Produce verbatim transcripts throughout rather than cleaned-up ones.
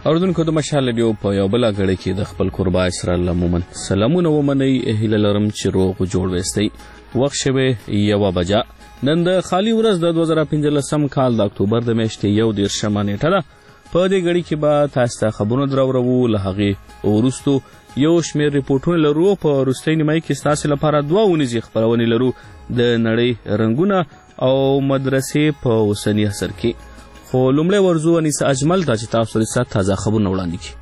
اوردونکو د مشال ریډیو په یو بل غړي کې د خپل قربا اسرائیل مومن سلامونه ومني هیله لرم چې روغ جوړ وستئ. وخت شوه یو بجا. نن د خالی ورځ د دوه زره پنځلسم کال د اکتوبر د میاشتې یو دیرشمه نیټه ده. په دې غړي کې به تاسو ته خبرونه درورو له هغې وروستو یو شمېر ریپورټونه لرو. په وروستۍ نیمایي کې ستاسو لپاره دوه ونیزې خپرونې لرو د نړۍ رنګونه او مدرسې په اوسني عصر کې. خو لومړی ورځو انیسه اجمل ته چې تاسو سره تازه خبرونه وړاندې کړي.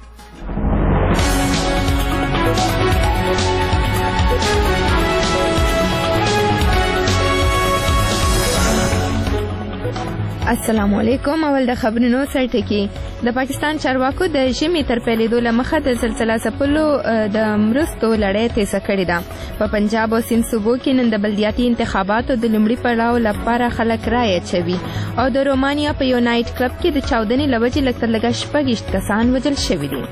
السلام علیکم. اول د خبرونو سرټکی. د پاکستان چارواکو د ژمي تر پیلېدو له مخه د زلزلې ځپلو د مرستو لړۍ تیزه کړې ده. په پنجاب او سند صوبو کې نن د بلدیاتي انتخاباتو د لومړي پړاو لپاره خلک رایه اچوي او د رومانیا په یو نایټ کلب کې د چاودنې له وجې لږ تر لږه شپږ کسان وژل شوي دي.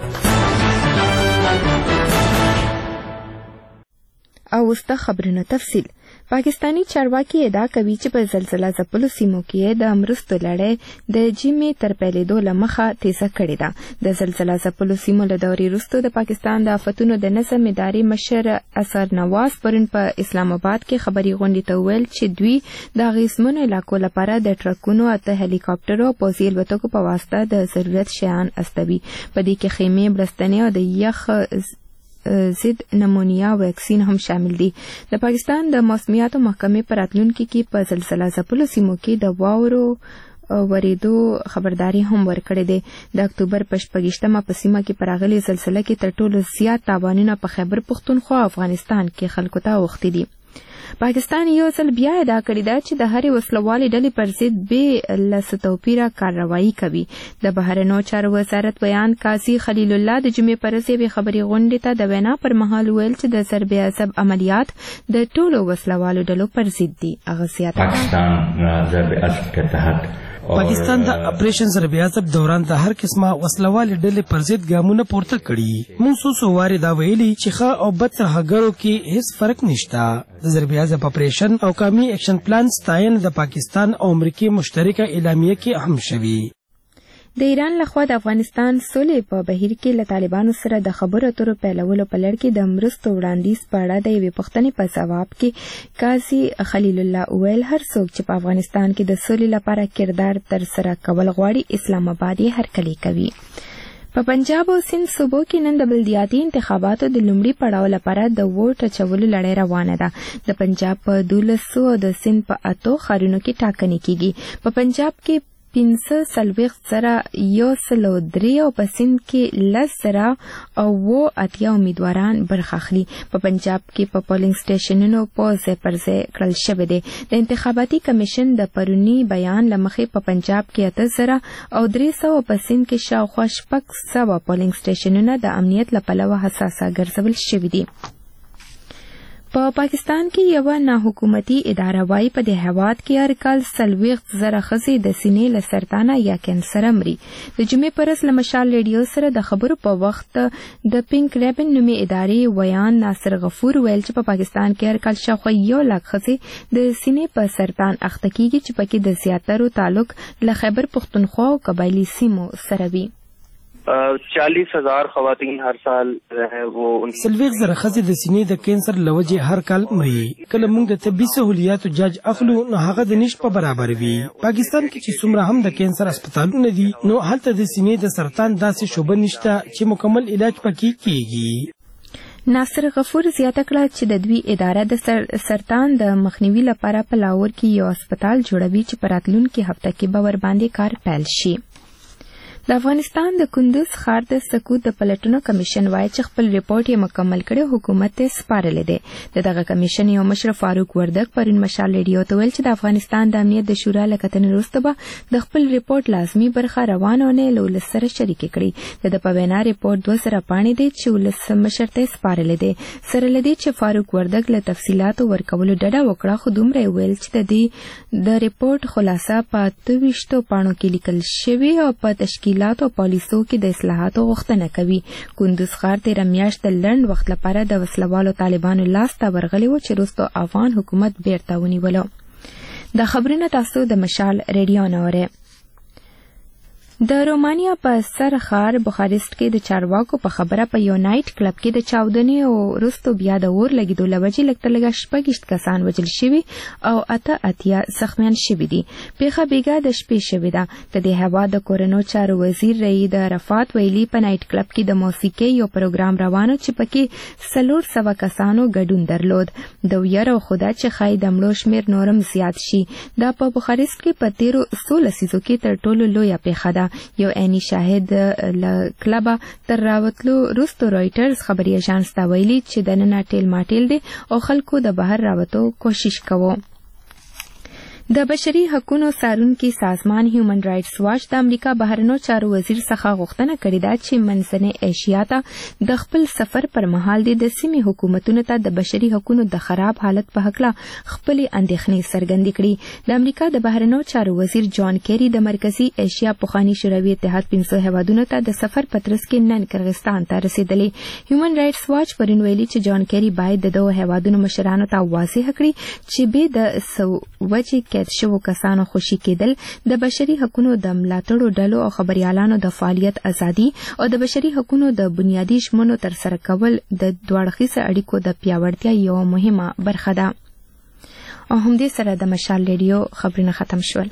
او اوس د خبرونو تفصیل. پاکستانی چارواکي ادعا کوي چې په زلزلې ځپلو سیمو کې د مرستو لړۍ د ژمي تر پیلېدو له مخه تیزه کړې ده. د زلزلې ځپلو سیمو له دورې وروسته د پاکستان د آفتونو د نظم ادارې مشر اثر نواز پرون په اسلام آباد کې خبري غونډې ته وویل چې دوی د اغېزمنو علاقو لپاره د ټرکونو اته هلیکاپټرو او پوځي الوتکو په واسطه د ضرورت شیان استوي. په دې کې خیمې، بړستنې او د یخ ضد نمونیا ویکسین هم شامل دي. د پاکستان د موسمیاتو محکمې په راتلونکي کې په زلزلې ځپلو سیمو کې د واورو ورېدو خبرداري هم ورکړې ده. د اکتوبر په شپږیشتمه په سیمه کې په راغلې زلزلې کې تر ټولو زیات تاوانونه په خیبر پښتونخوا افغانستان کې خلکو ته اوښتي دي. پاکستان یو ځل بیا ادعا کړې ده چې د هرې وسلوالې ډلې پر ضد بې له څه توپیره کارروایي کوي. د بهرنیو چارو وزارت بیان قاضي خلیل الله د جمعې په ورځ یوې خبري غونډې ته د وینا پر مهال ویل چې د ضرب عصب عملیات د ټولو وسلوالو ډلو پر ضد دي. هغه زیاته پاکستان ضرب عصب کے تحت پاکستان د اپریشن ضرب عصب دوران د هر قسمه وسلوالې ډلې پر ضد ګامونه پورته کړي. موږ څو څو وارې دا ویلي چې ښه او بد ترهګرو کې هیڅ فرق نشته. د ضرب عصب اپریشن او قومي اکشن پلان ستاینه د پاکستان او امریکا مشترکه اعلامیه کې اهم شوي. د ایران لخوا د افغانستان سولې په بهیر کې له طالبانو سره د خبرو اترو پیلولو په لړ کې د مرستو وړاندیز په اړه د یوې پوښتنې په ځواب کې قاضي خلیل الله ویل هر څوک چې په افغانستان کې د سولې لپاره کردار ترسره کول غواړي اسلام آباد یې هرکلی کوي. په پنجاب او سند صوبو کې نن د بلدیاتي انتخاباتو د لومړي پړاو لپاره د ووټ اچولو لړۍ روانه ده. د پنجاب په دولسو او د سند په اتو ښارونو کې ټاکنې کیږي. په پنجاب کې پنځه څلوېښت زره یو سل او درې او په سند کې لس زره او اووه اتیا امیدواران برخه اخلي. په پنجاب کې په پولینګ سټیشنونو په ځای پر ځای کړل شوی دی. د انتخاباتي کمیشن د پروني بیان له مخې په پنجاب کې اته زره او درې سوه په سند کې شاوخوا شپږ سوه پولینګ سټیشنونه د امنیت له پلوه حساسه ګرځول شوي دي. په پا پاکستان کې یو ناحکومتي اداره وايي په دې هیواد کې هر کال څلوېښت زره ښځې د سینې له سرطانه یا کینسره مري. د جمعې په ورځ له مشال ریډیو سره د خبرو په وخت د پینک ریبن نومې ادارې ویان ناصر غفور ویل چې په پا پاکستان کې هر کال شاوخوا یو لاک ښځې د سینې په سرطان اخته کیږي چې پکې د زیاترو تعلق له خیبر پښتونخوا او قبایلي سیمو سره وي. چالیس هزار خواتین هر سال وہ سلویغ زره ښځې د سینې د کینسر له وجې هر کال مري. کله موږ د طبي سهولیاتو جاج اخلو نو هغه د نشت په برابر وي. پاکستان کې چې څومره هم د کینسر هسپتالونه دي نو هلته د سینې د سرطان داسې شعبه نشته چې مکمل علاج پکې کیږي. ناصر غفور زیاته کړه چې د دوی اداره د سر سرطان د مخنیوي لپاره په لاهور کې یو هسپتال جوړوي چې په راتلونکي هفته کې به ورباندې کار پیل شي. د افغانستان د کندوز ښار د سکوت د پلټنو کمیشن وایي چې خپل ریپورت یې مکمل کړی حکومت ته سپارلی دی. د دغه کمیشن یو مشر فاروق وردک پرون مشال ریډیو ته ویل چې د افغانستان د امنیت د شورا له کتنې وروسته به د خپل ریپورت لازمي برخه روانه اونۍ له ولس سره شریکې کړي. د ده په وینا ریپورت دوه زره پاڼې دی چې ولس مشر ته سپارلی دی. سره له دې چې فاروق وردک له تفصیلاتو ورکولو ډډه وکړه خو دومره یې ویل چې د دې د ریپورت خلاصه په اته ویشتو پاڼو کې لیکل شوې او په تشکیل او پالیسو کې د اصلاحاتو غوښتنه کوي. کندوز ښار تېره میاشت د لنډ وخت لپاره د وسلوالو طالبانو لاس ته ورغلی و چې وروسته افغان حکومت بیرته ونیولو. دا خبرونه تاسو د مشال ریډیو نه اورئ. د رومانیا په سر ښار بخارست کې د چارواکو په خبره په یو نایټ کلب کې د چاودنې او وروستو بیا د اور لګېدو له وجې لږ تر لږه شپږ کسان وژل شوي او اته اتیا زخمیان شوي دي. پیښه بېګا د شپې شوې ده. د دې هېواد د کورنو چارو وزیر رعید عرفات ویلي په نایټ کلب کې د موسیقۍ یو پروګرام روانو چې پکې څلور سوه کسانو ګډون درلود. د ویره خدا چې ښایي د مړو شمېر نورم زیات شي. دا په بخارست کې په تیرو څو لسیزو کې تر ټولو لویه پیښه ده. یو عیني شاهد له کلبه تر راوتلو وروسته رویټرز خبري اژانس ته ویلي چې دننه ټیل ماټیل دی او خلکو د بهر راوتو کوشش کوو. د بشري حقوقو څارونکي سازمان هیومن رائټس واچ د امریکا بهرنیو چارو وزیر څخه غوښتنه کړې ده چې منځنۍ ایشیا ته د خپل سفر پر مهال د سیمې حکومتونو ته د بشري حقوقو د خراب حالت په هکله خپلې اندېښنې څرګندې کړي. د امریکا د بهرنیو چارو وزیر جان کیری د مرکزي ایشیا پخواني شوروي اتحاد پنځو هیوادونو ته د سفر په ترڅ کې نن کرغستان ته رسېدلی. هیومن رائټس واچ پرون ویلي چې جان کیری باید د دغو هیوادونو مشرانو ته واضح کړي چې بې د وجې قید شوو کسانو خوشي کېدل د بشري حقوقو د ملاتړو ډلو او خبريالانو د فعالیت ازادي او د بشري حقوقو د بنیادي ژمنو ترسره کول د دوړخیزه اړیکو د پیاوړتیا یو مهمه برخه ده. او همدې سره د مشال ریډیو خبرونه ختم شول.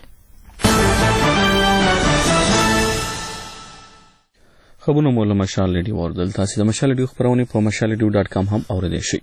خبرونه مو له مشال ریډیو اوردل. تاسو د مشال ریډیو خبرونه په مشال ریډیو ډاټ کام هم اوریدئ شئ.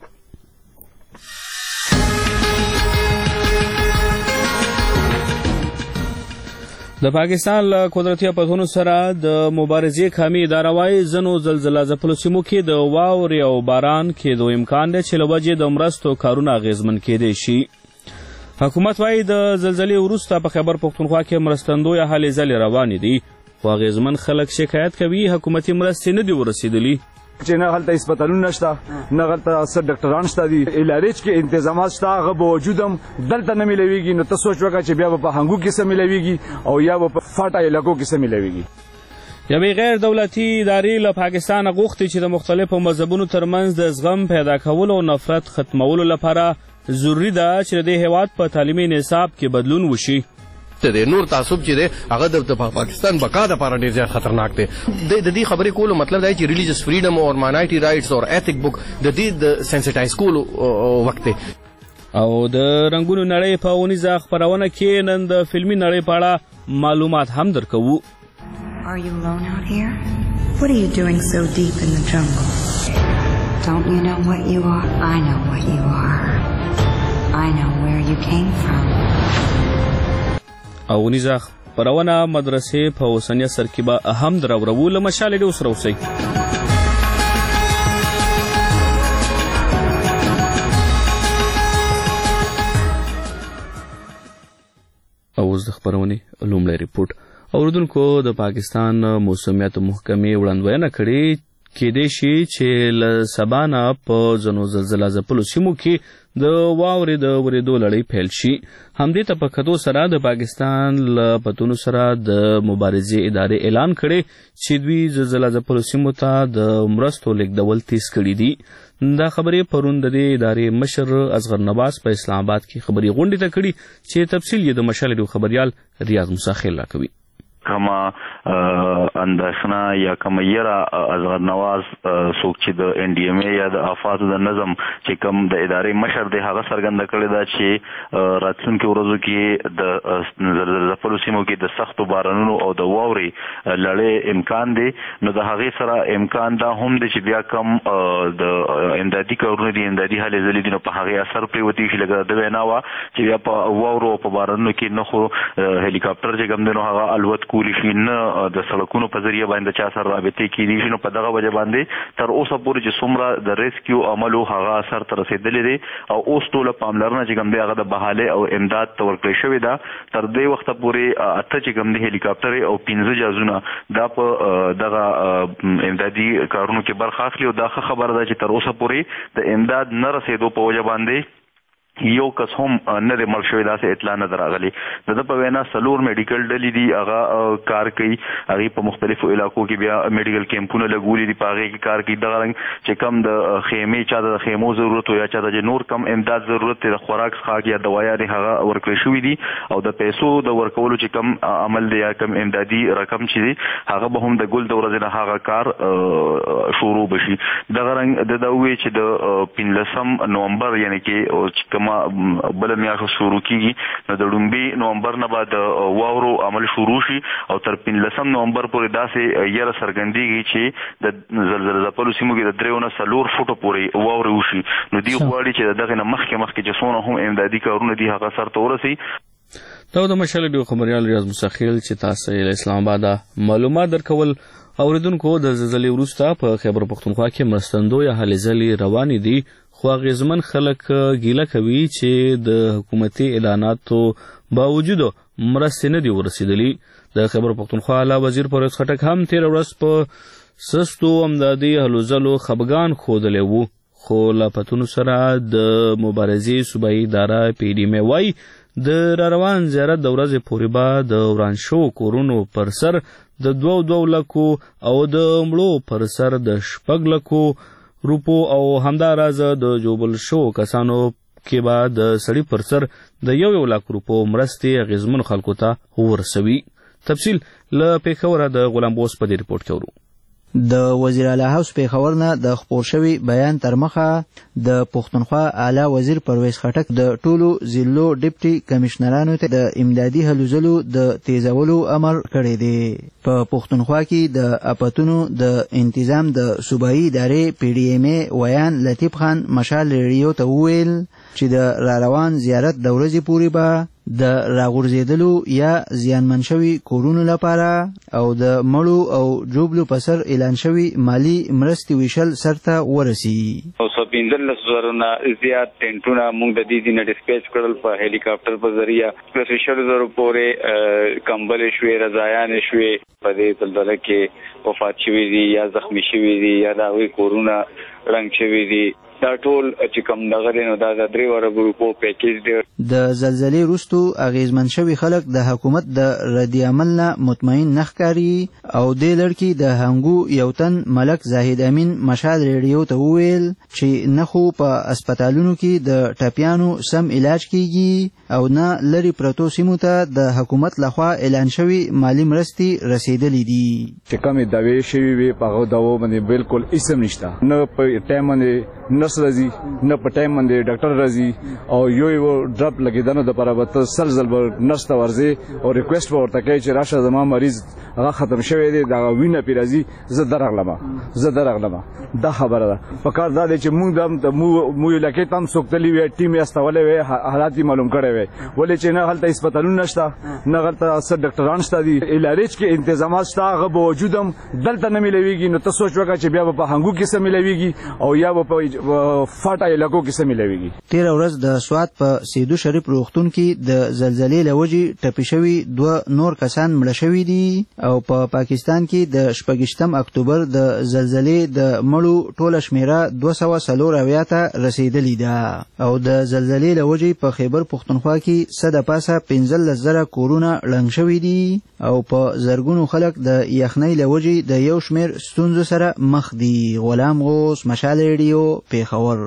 د پاکستان له قدرتي آفتونو سره د مبارزې قومي اداره وايي ځینو زلزله ځپلو سیمو کې د واورې او باران کېدو امکان دی چې له وجې د مرستو کارونه اغېزمن کېدی شي. حکومت وايي د زلزلې وروسته په خیبر پښتونخوا کې مرستندویه هلې ځلې روانې دي خو اغېزمن خلک شکایت کوي حکومتي مرستې نه دي ورسېدلي چې نه هلته هسپتالونه نشته نه هلته څه ډاکټران شته دي علاج کې انتظامات شته هغه به وجود هم دلته نه میلاویږي نو ته سوچ وکړه چې بیا به په هنګو کې څه میلاویږي او یا به په فاټا علاقو کې څه میلاویږي. یوې غیر دولتي ادارې له پاکستانه غوښتي چې د مختلفو مذهبونو ترمنځ د زغم پیدا کولو او نفرت ختمولو لپاره ضروري ده چې د دې هېواد په تعلیمي نصاب کې بدلون وشي. د نور تعصب چې دی هغه د پاکستان بقا دپاره ډېر زیات خطرناک دی. د دې خبرې کولو مطلب دی چې ریلیجس فریډم او ماینورټي رایټس او ایتھک بک د دې د سنسټایز کولو وخت دی. او د رنګونو نړۍ په اونیزه خپرونه کې نن د فلمي نړۍ په اړه معلومات هم درکوو. Are you alone out here? What are you doing so deep in the jungle? Don't you know what you are? I know what you are. I know where you came from. او نيزه خپرونه مدرسې په اوسني اثر کې به اهم دراورو له مشال ډیو سره اوسئ. او اوس د خپرونې لومړی ریپورټ اوریدونکو د پاکستان موسمیات محکمې وړاندوینه کړې کېدای شي چې له سبا نه په ځینو زلزله ځپلو سیمو کې د واورې د ورېدو لړۍ پیل شي. همدې ته په کتو سره د پاکستان له پتونو سره د مبارزې ادارې اعلان کړی چې دوی زلزله ځپلو سیمو ته د مرستو لیږدول تیز کړي دي. دا خبرې پرون د دې ادارې مشر اصغر نواز په اسلام آباد کې خبري غونډې ته کړي چې تفصیل یې د مشال ریډیو خبريال ریاض موسی خیل راکوي. کما اندېښنه یا کومه یره اصغر نواز څوک چې د ان ډي ایم اے یا د افاتو د نظم چې کوم د ادارې مشر دی هغه څرګنده کړې ده چې راتلونکو ورځو کې د زلزله ځپلو سیمو کې د سختو بارانونو او د واورې لړۍ امکان دی. نو د هغې سره امکان دا هم دی چې بیا کم د امدادي کارونه دي امدادي هلې ځلې دي نو په هغې اثر پرېوتی شي. لکه د وینا وه چې بیا په واورو او په بارانونو کې نه خو هلیکاپټر چې کوم دی نو هغه الوت کولی شي نه د سړکونو په ذریعه باندې چا سره رابطې کېدی شي. نو په دغه وجه باندې تر اوسه پورې چې څومره د ریسکیو عملو هغه اثر ته رسېدلی دی او اوس ټوله پاملرنه چې کوم دی هغه د بحالۍ او امداد ته ورکړی شوې ده. تر دې وخته پورې اته چې کوم دی هلیکاپټرې او پنځه جهازونه دا په دغه امدادي کارونو کې برخه اخلي او دا ښه خبره ده چې تر اوسه پورې د امداد نه رسېدو په وجه باندې یو کس هم نه د مړ شوی داسې اطلاع نه دراغلی. د په وینا سلور میډیکل ډلې دي هغه کار کوي، هغه په مختلفو علاقو کې بیا میډیکل کیمپونه لګولي دي، په هغه کې کار کوي. دغه رنګ چې کم د خیمې چا د خیمو ضرورت یا چا د نور کم امداد ضرورت د خوراک څخه یا دوايا دي هغه ورکړل شوی دي، او د پیسو د ورکولو چې کم عمل دی یا کم امدادي رقم چې دی هغه به هم د ګل د ورځې نه هغه کار شروع بشي. دغه رنګ د دوی چې د پنځلسم نومبر یعنی کې کما بل میاشت شروع کیږي نو د لومبي نومبر نه بعد واورو عمل شروع شي او تر پنځلسم نومبر پورې داسې یره سرګندېږي چې د زلزلې ځپلو سیمو کې د درېو نه څلور فوټو پورې واورې وشي. نو دی غواړي چې دغه نه مخکې مخکې چې څونه هم امدادي کارونه دي هغه سرته ورسي. دا د مشال ډیو خبريال ریاض مستخیل چې تاسو له اسلام آباد معلومات درکول اوریدونکو. د زلزلې وروسته په خیبر پختونخوا کې مرستندو یا هلې ځلې روانې دي، خو غیزمن خلک ګیله کوي چې د حکومتي اعلاناتو باوجود مرستې نه دي ورسېدلي. د خیبر پختونخوا اعلی وزیر پرویز خټک هم تېره ورځ په سستو امدادي هلو ځلو خفګان ښودلی وو، خو له پتونو سره د مبارزې صوبایي اداره پی ډي م وایي د راروان زیارت د ورځې پورې به د وران شوو کورونو پر سر د دوو دوو لکو او د مړو پر سر د شپږ لکو روپو او همداراز د جوبل شو کسانو کې به د سړي پر سر د یو یو لاک روپو مرستې اغیزمنو خلکو ته ورسوي. تفصیل له پیښوره د غلام بوس په دې ریپورت کې ورو. د وزیر اعلی هاوس پیښور نه د خپور شوی بیان تر مخه د پښتونخوا اعلی وزیر پرویز خټک د ټولو ضلعو ډیپټي کمشنرانو ته د امدادي هلو ځلو د تیزولو امر کړی دی. په پښتونخوا کې د اپاتونو د تنظیم د صوبایي ادارې پی ډي ام ویان لطیف خان مشال ریډیو ته وویل چې د را روان زیارت د ورځې پورې به د راغورځېدلو یا زیانمن شوي کورونو لپاره او د مړو او جوبلو په سر اعلان شوي مالی مرستې ویشل سرته ورسي. او څو پنځلس زره نه زیات ټینټونه موږ د دې نه ډیسپیچ کړل په هلیکاپټر په ذریعہ، په شل زره پورې کمبل شوي، رضایان شوي، په دې زلزلې کې وفات شوي دي یا زخمی شوي دي یا د هغوی کورونه رنګ شوي دي. دا ټول چې کوم دغه دی نو دا د درې ورځو روپو پیکیج دی. د زلزلې وروستو اغیزمن شوي خلک د حکومت د ردي عمل نه مطمئن نه ښکاري او دې لړ کې د هنګو یو تن ملک زاهد امین مشال ریډیو ته وویل چې نه خو په اسپیټالونو کې د ټپیانو سم علاج کیږي او نه لري پرتو سیمو ته د حکومت لخوا اعلان شوي مالی مرستې رسیدلې دي. چې کومې داوی شوي وي په هغو داوو باندې بالکل اسم نشته، نه په ټایم باندې نرس راځي، نه په ټایم باندې ډاکټر راځي او یو یو ډراپ لګیدنه د پرابط سلزل بر نرس ته ورځي او ریکوست ورته کوي چې راشه زما مریض هغه ختم شوی دی دا وینه پی راځي زه درغلم زه درغلم. دا خبره ده په کار دا دی چې موږ د مو یو لکه تام سوکتلی وی ټیم استولې وی حالات معلوم کړي وی ولې چې نه هلته هسپتالونه نشته، نه هلته اثر ډاکټران شته دي، علاج کې تنظیمات شته، هغه به وجودم دلته نه ملويږي. نو تاسو سوچ وکړئ چې بیا په هنګو کې سم ملويږي او یا په فاټا علاقو کې سم ملويږي. تیر ورځ د سوات په سیدو شریف روغتون کې د زلزلې لوجې ټپي شوي دوه نور کسان مړه شوي دي او په پا پاکستان کې د شپږشتم اکتوبر د زلزلې د مړو ټوله شمیره دوه سوه څلور اویا ته رسیدلې ده او د زلزلې لوجې په خیبر پښتونخوا کې څه د پاسه پنځلس زره کورونه ړنګ شوي دي او په زرګونو خلک د یخنۍ لوجې د یو شمیر ستونزو سره مخ دي. غلام غوث، مشال ریډیو، پیښور.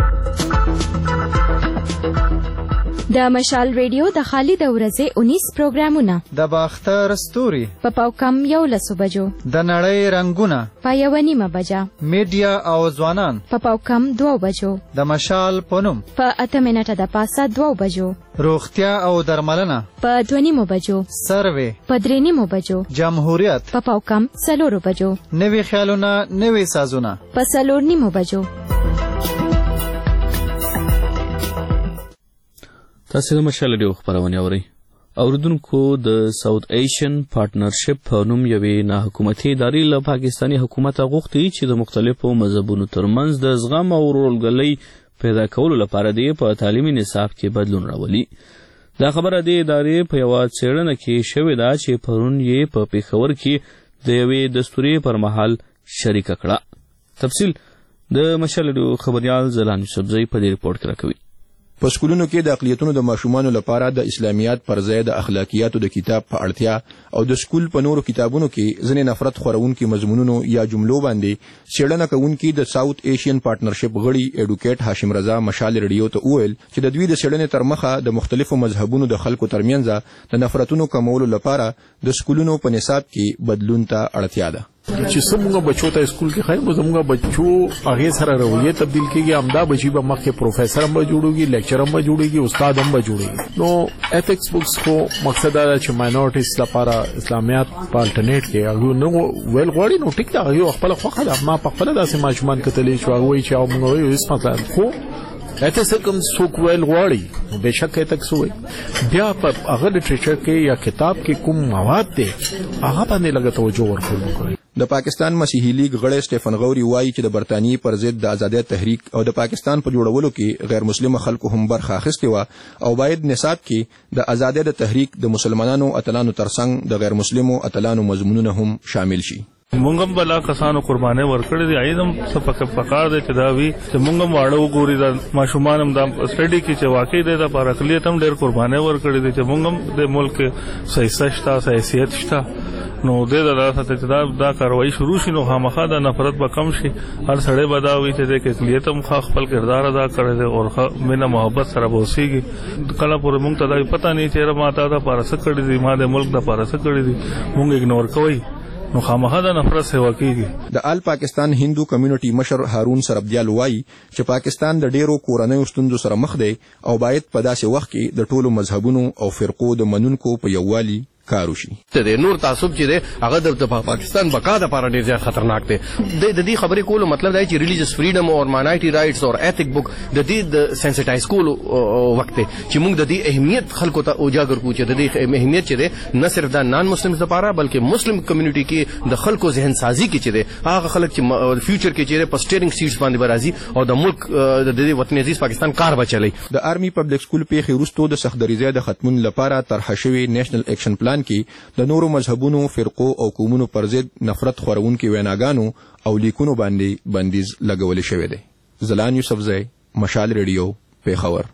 د مشال ریډیو د خالي د ورځې اونیس پروګرامونه د باختر ستوري په پاوکم یو لسو بجو، د نړۍ رنگونه په یو نیمه بجه، میډیا او ځوانان په پاوکم دوه بجو، د مشال پونم په اته منټه د پاسه دوه بجو، روغتیا او درملنه په دوه نیمو بجو، سروې په درې نیمو بجو، جمهوریت په پاوکم څلورو بجو، نوي خیالونه نوي سازونه په څلور نیمو بجو. تاسو د مشال ډیو خبرونه اورئ. اوریدونکو د ساوث ایشین پارټنرشپ په نوم یوې نه حکومتي ادارې له پاکستاني حکومت غوښتي چې د مختلفو مذهبونو ترمنځ د زغم او ورورګلۍ پیدا کولو لپاره دی په تعلیمي نصاب کې بدلون راولي. دا خبره د ادارې په یو څېړنه کې شوې ده چې پرون یې په پیښور کې د یوې دستوري پر مهال شریک کړه. تفصیل د مشال ډیو خبريال زلان یوسفزئی په دې ریپورت کې راکوي. په سکولونو کې د اقلیتونو د ماشومانو لپاره د اسلامیات پر ځای د اخلاقیاتو د کتاب په اړتیا او د سکول په نورو کتابونو کې ځینې نفرت خورونکي مضمونونو یا جملو باندې څېړنه کوونکي د ساوث ایشین پارټنرشپ غړي ایډوکیټ هاشم رضا مشال ریډیو ته وویل چې د دوی د څېړنې تر مخه د مختلفو مذهبونو د خلکو ترمنځ د نفرتونو کمولو لپاره د سکولونو په نصاب کې بدلون ته اړتیا ده. چې څومره بچو ته اسکول کې خای زموږ بچو هغه سره رویه تبدیل کیږي امدا بچي به مخکې پروفیسور هم جوړوږي لیکچر هم جوړيږي استاد هم جوړيږي نو ایتھکس بوکس کو مقصد دا چې ماینورټیز لپاره اسلامیات په الټرنیټ کې هغه نو ویل غوړي نو ټیک دا یو خپل خوخه ما په خپل داسې ماجمان کتلې چې هغه وایي چې موږ یو اسمه خو اته سکم څوک ویل غواړي بهشکه تک سوې بیا په هغه لټریچر کې یا کتاب کې کوم مواد دي هغه باندې لږ توجه ورکړو. د پاکستان مسیحي لیگ غړی سټيفن غوري وایي چې د برتانیې پر ضد د آزادۍ تحریک او د پاکستان په جوړولو کې غیر مسلم خلکو هم برخه اخیستې وه او باید نصاب کې د آزادۍ د تحریک د مسلمانانو اتلانو ترڅنګ د غیر مسلمو اتلانو مضمونونه هم شامل شي. مونږم بلا کسانو قرباني ورکړي دي ایدم څه پک پکار دي چې دا وی چې مونږم واړو ګوري دا ماشومان هم دا سټډي کې چې واقعي دی دا پر اقلیت هم ډېر قرباني ورکړي دي چې مونږم د ملک صحیح شتا حیثیت شتا نو د دا ته دا دا کاروایی شروع شي نو خامخا د نفرت به کم شي هر سړی بداوي چې د اقلیت هم خپل کردار ادا کړي دي او مینه محبت سره بوسيږي کله پورې مونږ ته دا پته نه چې ما ته دا پارس کړی دي ما د ملک د پارس کړی دي مونږ اګنور کوي نو خامخا د نفرت سیوا کیږي. د آل پاکستان هندو کمیونټي مشر هارون سربدیال وایي چې پاکستان د ډیرو کورنیو ستونزو سره مخ دی او باید په داسې وخت کې د ټولو مذهبونو او فرقو د منونکو په یووالي کار وشي. ته نور تعصب چې دی هغه د پاکستان بقا د لپاره ډیر زیات خطرناک دی. د دې خبرې کولو مطلب دی چې ریلیجیس فریډم او ماینورټي رائټس او ایتھک بک د دې د سنسټایز کولو وخت دی چې موږ د دې اهمیت خلکو ته اوجاګر کوو چې د دې اهمیت چې دی نه صرف د نان مسلمز لپاره بلکې مسلم کمیونټي کې د خلکو ذهن سازي کې چې دی هغه خلک چې فیوچر کې چې په سټیرینګ سیټس باندې برازي او د ملک د دې وطن عزیز پاکستان کار بچلای. د آرمي پبلک سکول پیښې وروسته د سخت دریځه د ختمون لپاره طرح شوی نېشنل اکشن پلان کې د نورو مذهبونو فرقو او قومونو پر ضد نفرت خورونکي ویناګانو او لیکونو باندې بندیز لګول شوی دی. زلان یوسفزئی مشال ریډیو پیښور.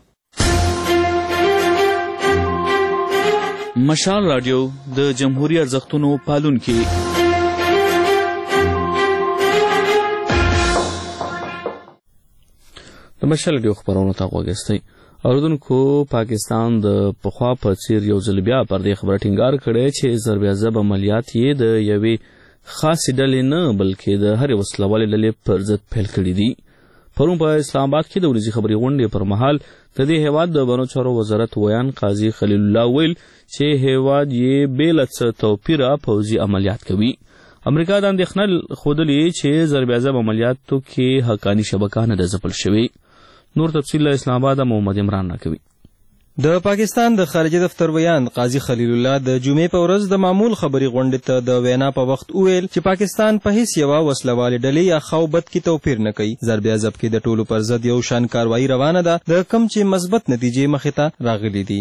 مشال رادیو د جمهوریت ارزښتونو پالونکي د مشال رادیو خبرونه تا وګورئ. اوردونکو پاکستان د پخوا په څیر یو ځل بیا پر دې خبره ټینګار کړی چې ضربیازب عملیات یې د یوې خاصې ډلې نه بلکې د هرې وسلوالې ډلې پر ضد پیل کړي دي. پرون په اسلام آباد کې د ورځې خبري غونډې پر مهال د دې هیواد د بنو چارو وزارت ویان قاضي خلیل الله ویل چې هیواد یې بې له څه توپیره پوځي عملیات کوي. امریکا د اندېښنه ښودلې چې ضربیازب عملیاتو کې حقاني شبکه نه ده ځپل شوې. نور تفصیل اسلام آباد محمد عمران راکوي. د پاکستان د خارجه دفتر ویان قاضي خلیل الله د جمعې په ورځ د معمول خبري غونډې ته د وینا په وخت وویل چې پاکستان په هیڅ یوه وسلوالې ډلې یا خوبت کې توپیر نه کوي. ضربیازب کې د ټولو پر ضد یو شان کاروایی روانه ده د کم چې مثبت نتیجې مخې ته راغلي دي.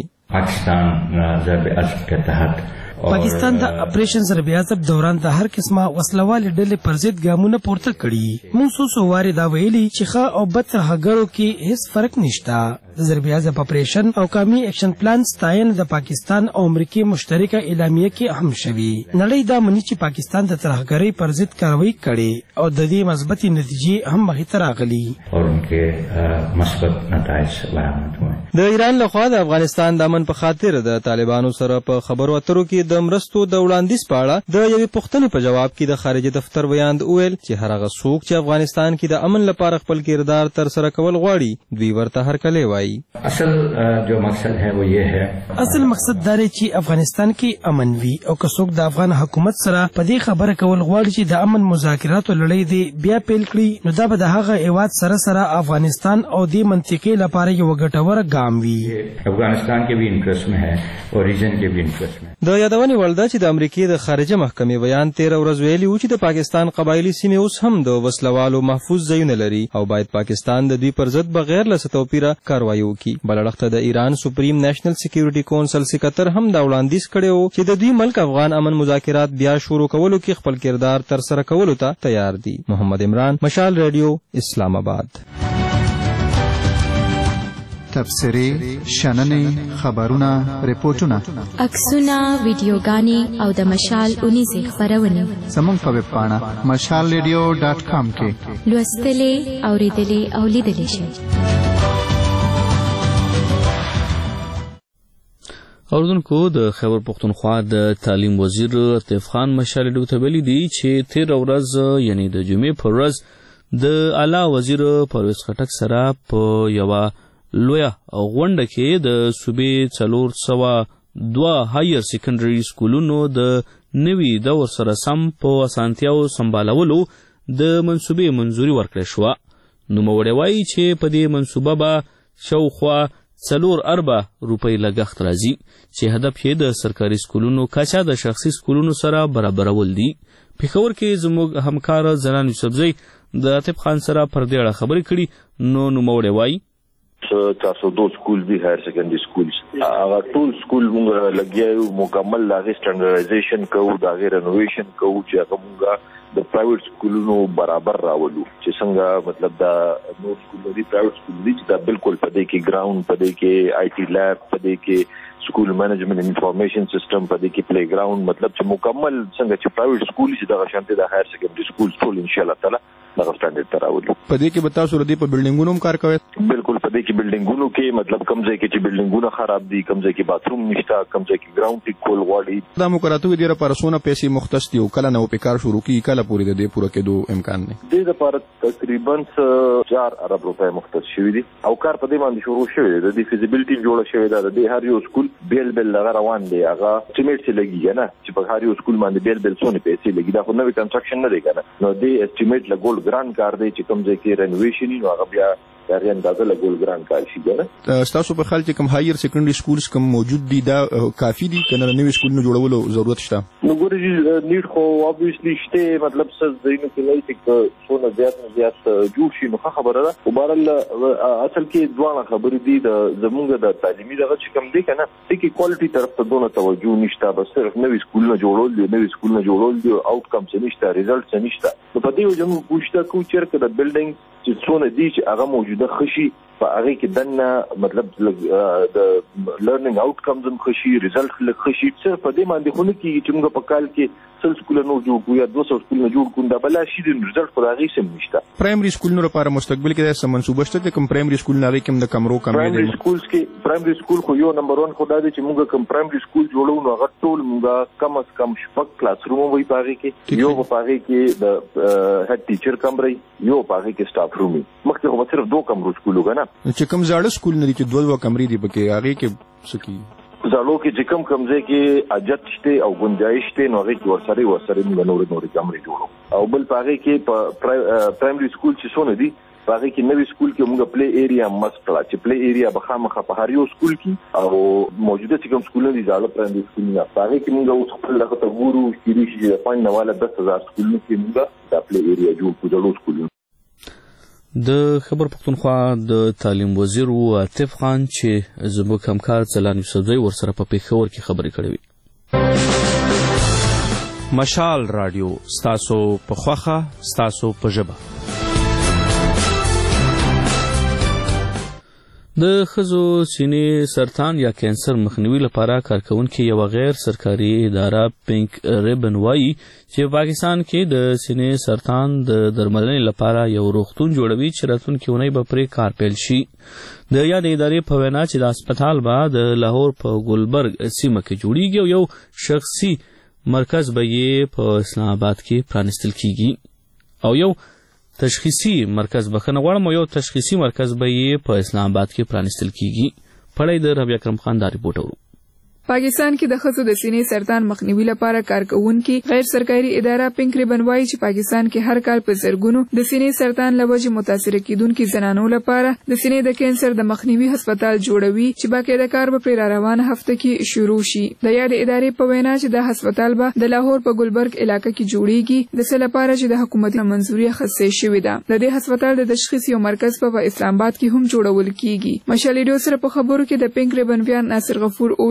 پاکستان ضربیازب کے تحت پاکستان د اپریشن ضربیازب دوران د هر قسمه وسلوالې ډلې پر ضد ګامونه پورته کړي. موږ څو څو وارې دا ویلي چې ښه او بد ترهګرو کې هیڅ فرق نشته. د ضربیازب اپریشن او قومي اکشن پلان ستاینه د پاکستان او امریکا مشترکه اعلامیه کې اهم شوي. نړۍ دا مني چې پاکستان د ترهګرۍ پر ضد کاروایی کړي او د دې مثبتې نتیجې هم مخې ته راغلي او انکه مثبت نتایج برآمد ہوئے. د ایران لخوا د افغانستان د امن په خاطر د طالبانو سره په خبرو اترو کې د مرستو د وړاندیز په اړه د یوې پوښتنې په جواب کې د خارجه دفتر ویاند وویل چې هر هغه څوک چې افغانستان کې د امن لپاره خپل کردار تر سره کول غواړي دوی ورته هرکلی وایي. اصل جو مقصد ہے وہ یہ ہے اصل مقصد دا دی چې افغانستان کې امن وي او که څوک د افغان حکومت سره په دې خبره کول غواړي چې د امن مذاکراتو لړۍ دی بیا پیل کړي نو دا به د هغه هیواد سره سره افغانستان او دې منطقې لپاره یو ګټوره ګام وي. افغانستان کې بھی انټرست میں ہے او ریجن کې بھی انټرست میں. د یادونې وړ ده چې د امریکې د خارجه محکمې بیان تیره ورځ ویلي و چې د پاکستان قبایلي سیمې اوس هم د وسلوالو محفوظ ځایونه لري او باید پاکستان د دوی پر ضد بغیر له څه توپیره کاروایی وکړي. بل اړخ ته د ایران سپریم نیشنل سکیورټي کونسل سکتر هم دا وړاندیز کړی و چې د دوی ملک افغان امن مذاکرات بیا شروع کولو کې خپل کردار تر سره کولو ته تیار دي. محمد عمران مشال ریډیو اسلام آباد. تبصرې شننې خبرونه ریپورتونه عکسونه ویډیوګانې او د مشال اونیزې خپرونې زموږ په ویب پاڼه مشال ریډیو ډاټ کام کې لوستلې اوریدلې او لیدلې شئ. اوردونکو د خیبر پختونخوا د تعلیم وزیر عطیف خان مشال ریډیو ته ویلي دي چې تیر ورځ یعنی د جمعې پر ورځ د اعلی وزیر پرویز خټک سره په یوه لویه غونډه کې د صوبې څلور سوه دوه هایر سیکنډري سکولونو د نوي دور سره سم په اسانتیاو سمبالولو د منصوبې منظوري ورکړې شوه. نوموړی وایي چې په دې منصوبه به شاوخوا څلور اربه روپۍ لګښت راځي چې هدف یې د سرکاري سکولونو کچه د شخصي سکولونو سره برابرول دي. پېښور کې زموږ همکار زنان یوسفزۍ د عطیف خان سره پر دې اړه خبرې کړي. نو نوموړی وایي چار سو دو سکول دي هایر سیکنډري سکولز هغه ټول سکول موږ لګیا یو مکمل هغې سټنډرډایزیشن کوو د هغې رینوویشن کوو چې هغه موږ د پرایویټ سکولونو برابر راولو چې څنګه مطلب دا نور سکولونه دي پرایویټ سکول دي چې دا بالکل په دې کې ګراوند په دې کې آی ټي لیب په دې کې سکول مینجمنت انفارمیشن سیستم په دې کې پلی ګراوند مطلب چې مکمل څنګه چې پرایویټ سکول چې دغه شانتي د هایر سیکنډري سکول ټول ان شاء الله تعالی دغه سټانډرډ ته راولو. په دې کې به تاسو ردی په بلډینګونو هم کار کوئ؟ بالکل په دې کې بلډینګونو کې مطلب کم ځای کې چې بلډینګونه خراب دي کم ځای کې باتروم نشته کم ځای کې ګراوند ټیک کول غواړي. دا مقرراتو دي لپاره څونه پیسې مختص دي او کله نو په کار شروع کیږي کله پورې د دې پوره کېدو امکان دی؟ دې لپاره تقریبا چار ارب روپۍ مختص شوي دي او کار په دې باندې شروع شوی دی. د دې فیزیبিলিټي جوړه شوې ده. د دې هر یو سکول بیل بیل لغه روان دی هغه اسټیمیټ چې لګي نه چې په هر یو سکول باندې بیل بیل څونه پیسې لګي دا خو نوې کنسټرکشن نه دی کنه. نو دې اسټیمیټ لګول ګران کار دی چې کوم ځای کې رینوویشن نو هغه بیا دغه اندازه لګول ګران کار شي کنه. تاسو په خل چې کوم هایر سیکنډري سکولز کوم موجود دي دا کافي دي کنه نوې سکولونو جوړولو ضرورت شته؟ نو ګورې نیډ خو obviously شته مطلب څه ځینو کې لای چې څونه زیات نه زیات جوړ شي نو خبره ده. وبارل اصل کې ځوانه خبرې دي د زمونږ د تعلیمي دغه چې کوم دي کنه چې کوالټي طرف ته دونه توجه نشته بس صرف نوې سکولونه جوړول دي نوې سکولونه جوړول دي آوټ کم څه نشته ریزلټ څه نشته. نو په دې وجه موږ پوښتنه کوو چې د بلډینګ چې څونه دي چې هغه موجوده خشي په هغه کې دنه مطلب د لرنینګ آوټ کمز هم خشي ریزلټ لږ خشي صرف په دې باندې خو نه کېږي چې موږ په کال کې سل سکولونه جوړ کړو یا دوه سوه سکولونه جوړ کړو دا بلا شي د ریزلټ خو د هغې سم نشته. پرایمري سکولونو لپاره مستقبل کې داسې منصوبه شته چې کوم پرایمري سکولونه هغې کې هم د کمرو کمې پرایمري سکولز کې پرایمري سکول خو یو نمبر ون خو دا دی چې موږ کوم پرایمري سکول جوړو نو هغه ټول موږ کم از کم شپږ کلاس روم وي په هغې کې یو په هغې کې د هیډ ټیچر کمرې یو په هغې کې سټاف روم مخکې خو به صرف دوه کمرو سکول وګه نه چې کوم زاړه سکولونه دي چې دوه دوه کمرې دي پکې هغې کې څه کېږي؟ زړو کې چې کوم کوم ځای کې اجت شته او گنجائش شته نو هغې کې ورسره ورسره موږ نورې نورې کمرې جوړو او بل په هغې کې په پرایمري سکول چې څونه دي په هغې کې نوي سکول کې موږ پلی ایریا مست کړه چې پلی ایریا به خامخا په هر یو سکول کې او موجوده چې کوم سکولونه دي زاړه پرایمري سکولونه په هغې کې موږ اوس خپل دغه ته ګورو کېدای شي چې د پنځه نه واله دس هزار سکولونو کې موږ دا پلی ایریا جوړ کړو زړو سکولونه. د خیبر پختونخوا د تعلیم وزیر عطیف خان چې زموږ همکار ځلان یوسفزۍ ورسره په پېښور کې خبرې کړې وې. مشال راډیو ستاسو په خوښه ستاسو په ژبه. د ښځو سینې سرطان یا کینسر مخنیوي لپاره کارکونکي یوه غیر سرکاري اداره پینک ریبن وایي چې پاکستان کې د سینې سرطان د درملنې لپاره یو روغتون جوړوي چې راتلونکې اونۍ به پرې کار پیل شي. د یادې ادارې په وینا چې د هسپتال به د لاهور په ګلبرګ سیمه کې جوړیږي او یو شخصي مرکز به یې په اسلام آباد کې پرانیستل کیږي او یو تشخیصي مرکز بخنه غواړم یو تشخیصي مرکز به یې په اسلام آباد کې پرانیستل کیږي. پړی د ربیع اکرم خان دا ریپورټ اورو. پاکستان کې د ښځو د سینې سرطان مخنیوي لپاره کارکونکي غیر سرکاري اداره پینک ریبن وایي چې پاکستان کې هر کال په زرګونو د سینې سرطان له وجې متاثره کیدونکو زنانو لپاره د سینې د کینسر د مخنیوي هسپتال جوړوي چې باقاعده کار به پر روانه هفته کې شروع شي. د یاد ادارې په وینا چې د هسپتال به د لاهور په ګلبرګ علاقې کې جوړیږي د څه لپاره چې د حکومت منځوري اخیستل شوې ده. د دې هسپتال د تشخیص یو مرکز په اسلام آباد کې هم جوړول کیږي. مشال ریډیو سره په خبرو کې د پینک ریبن بیان ناصر غفور اویل چې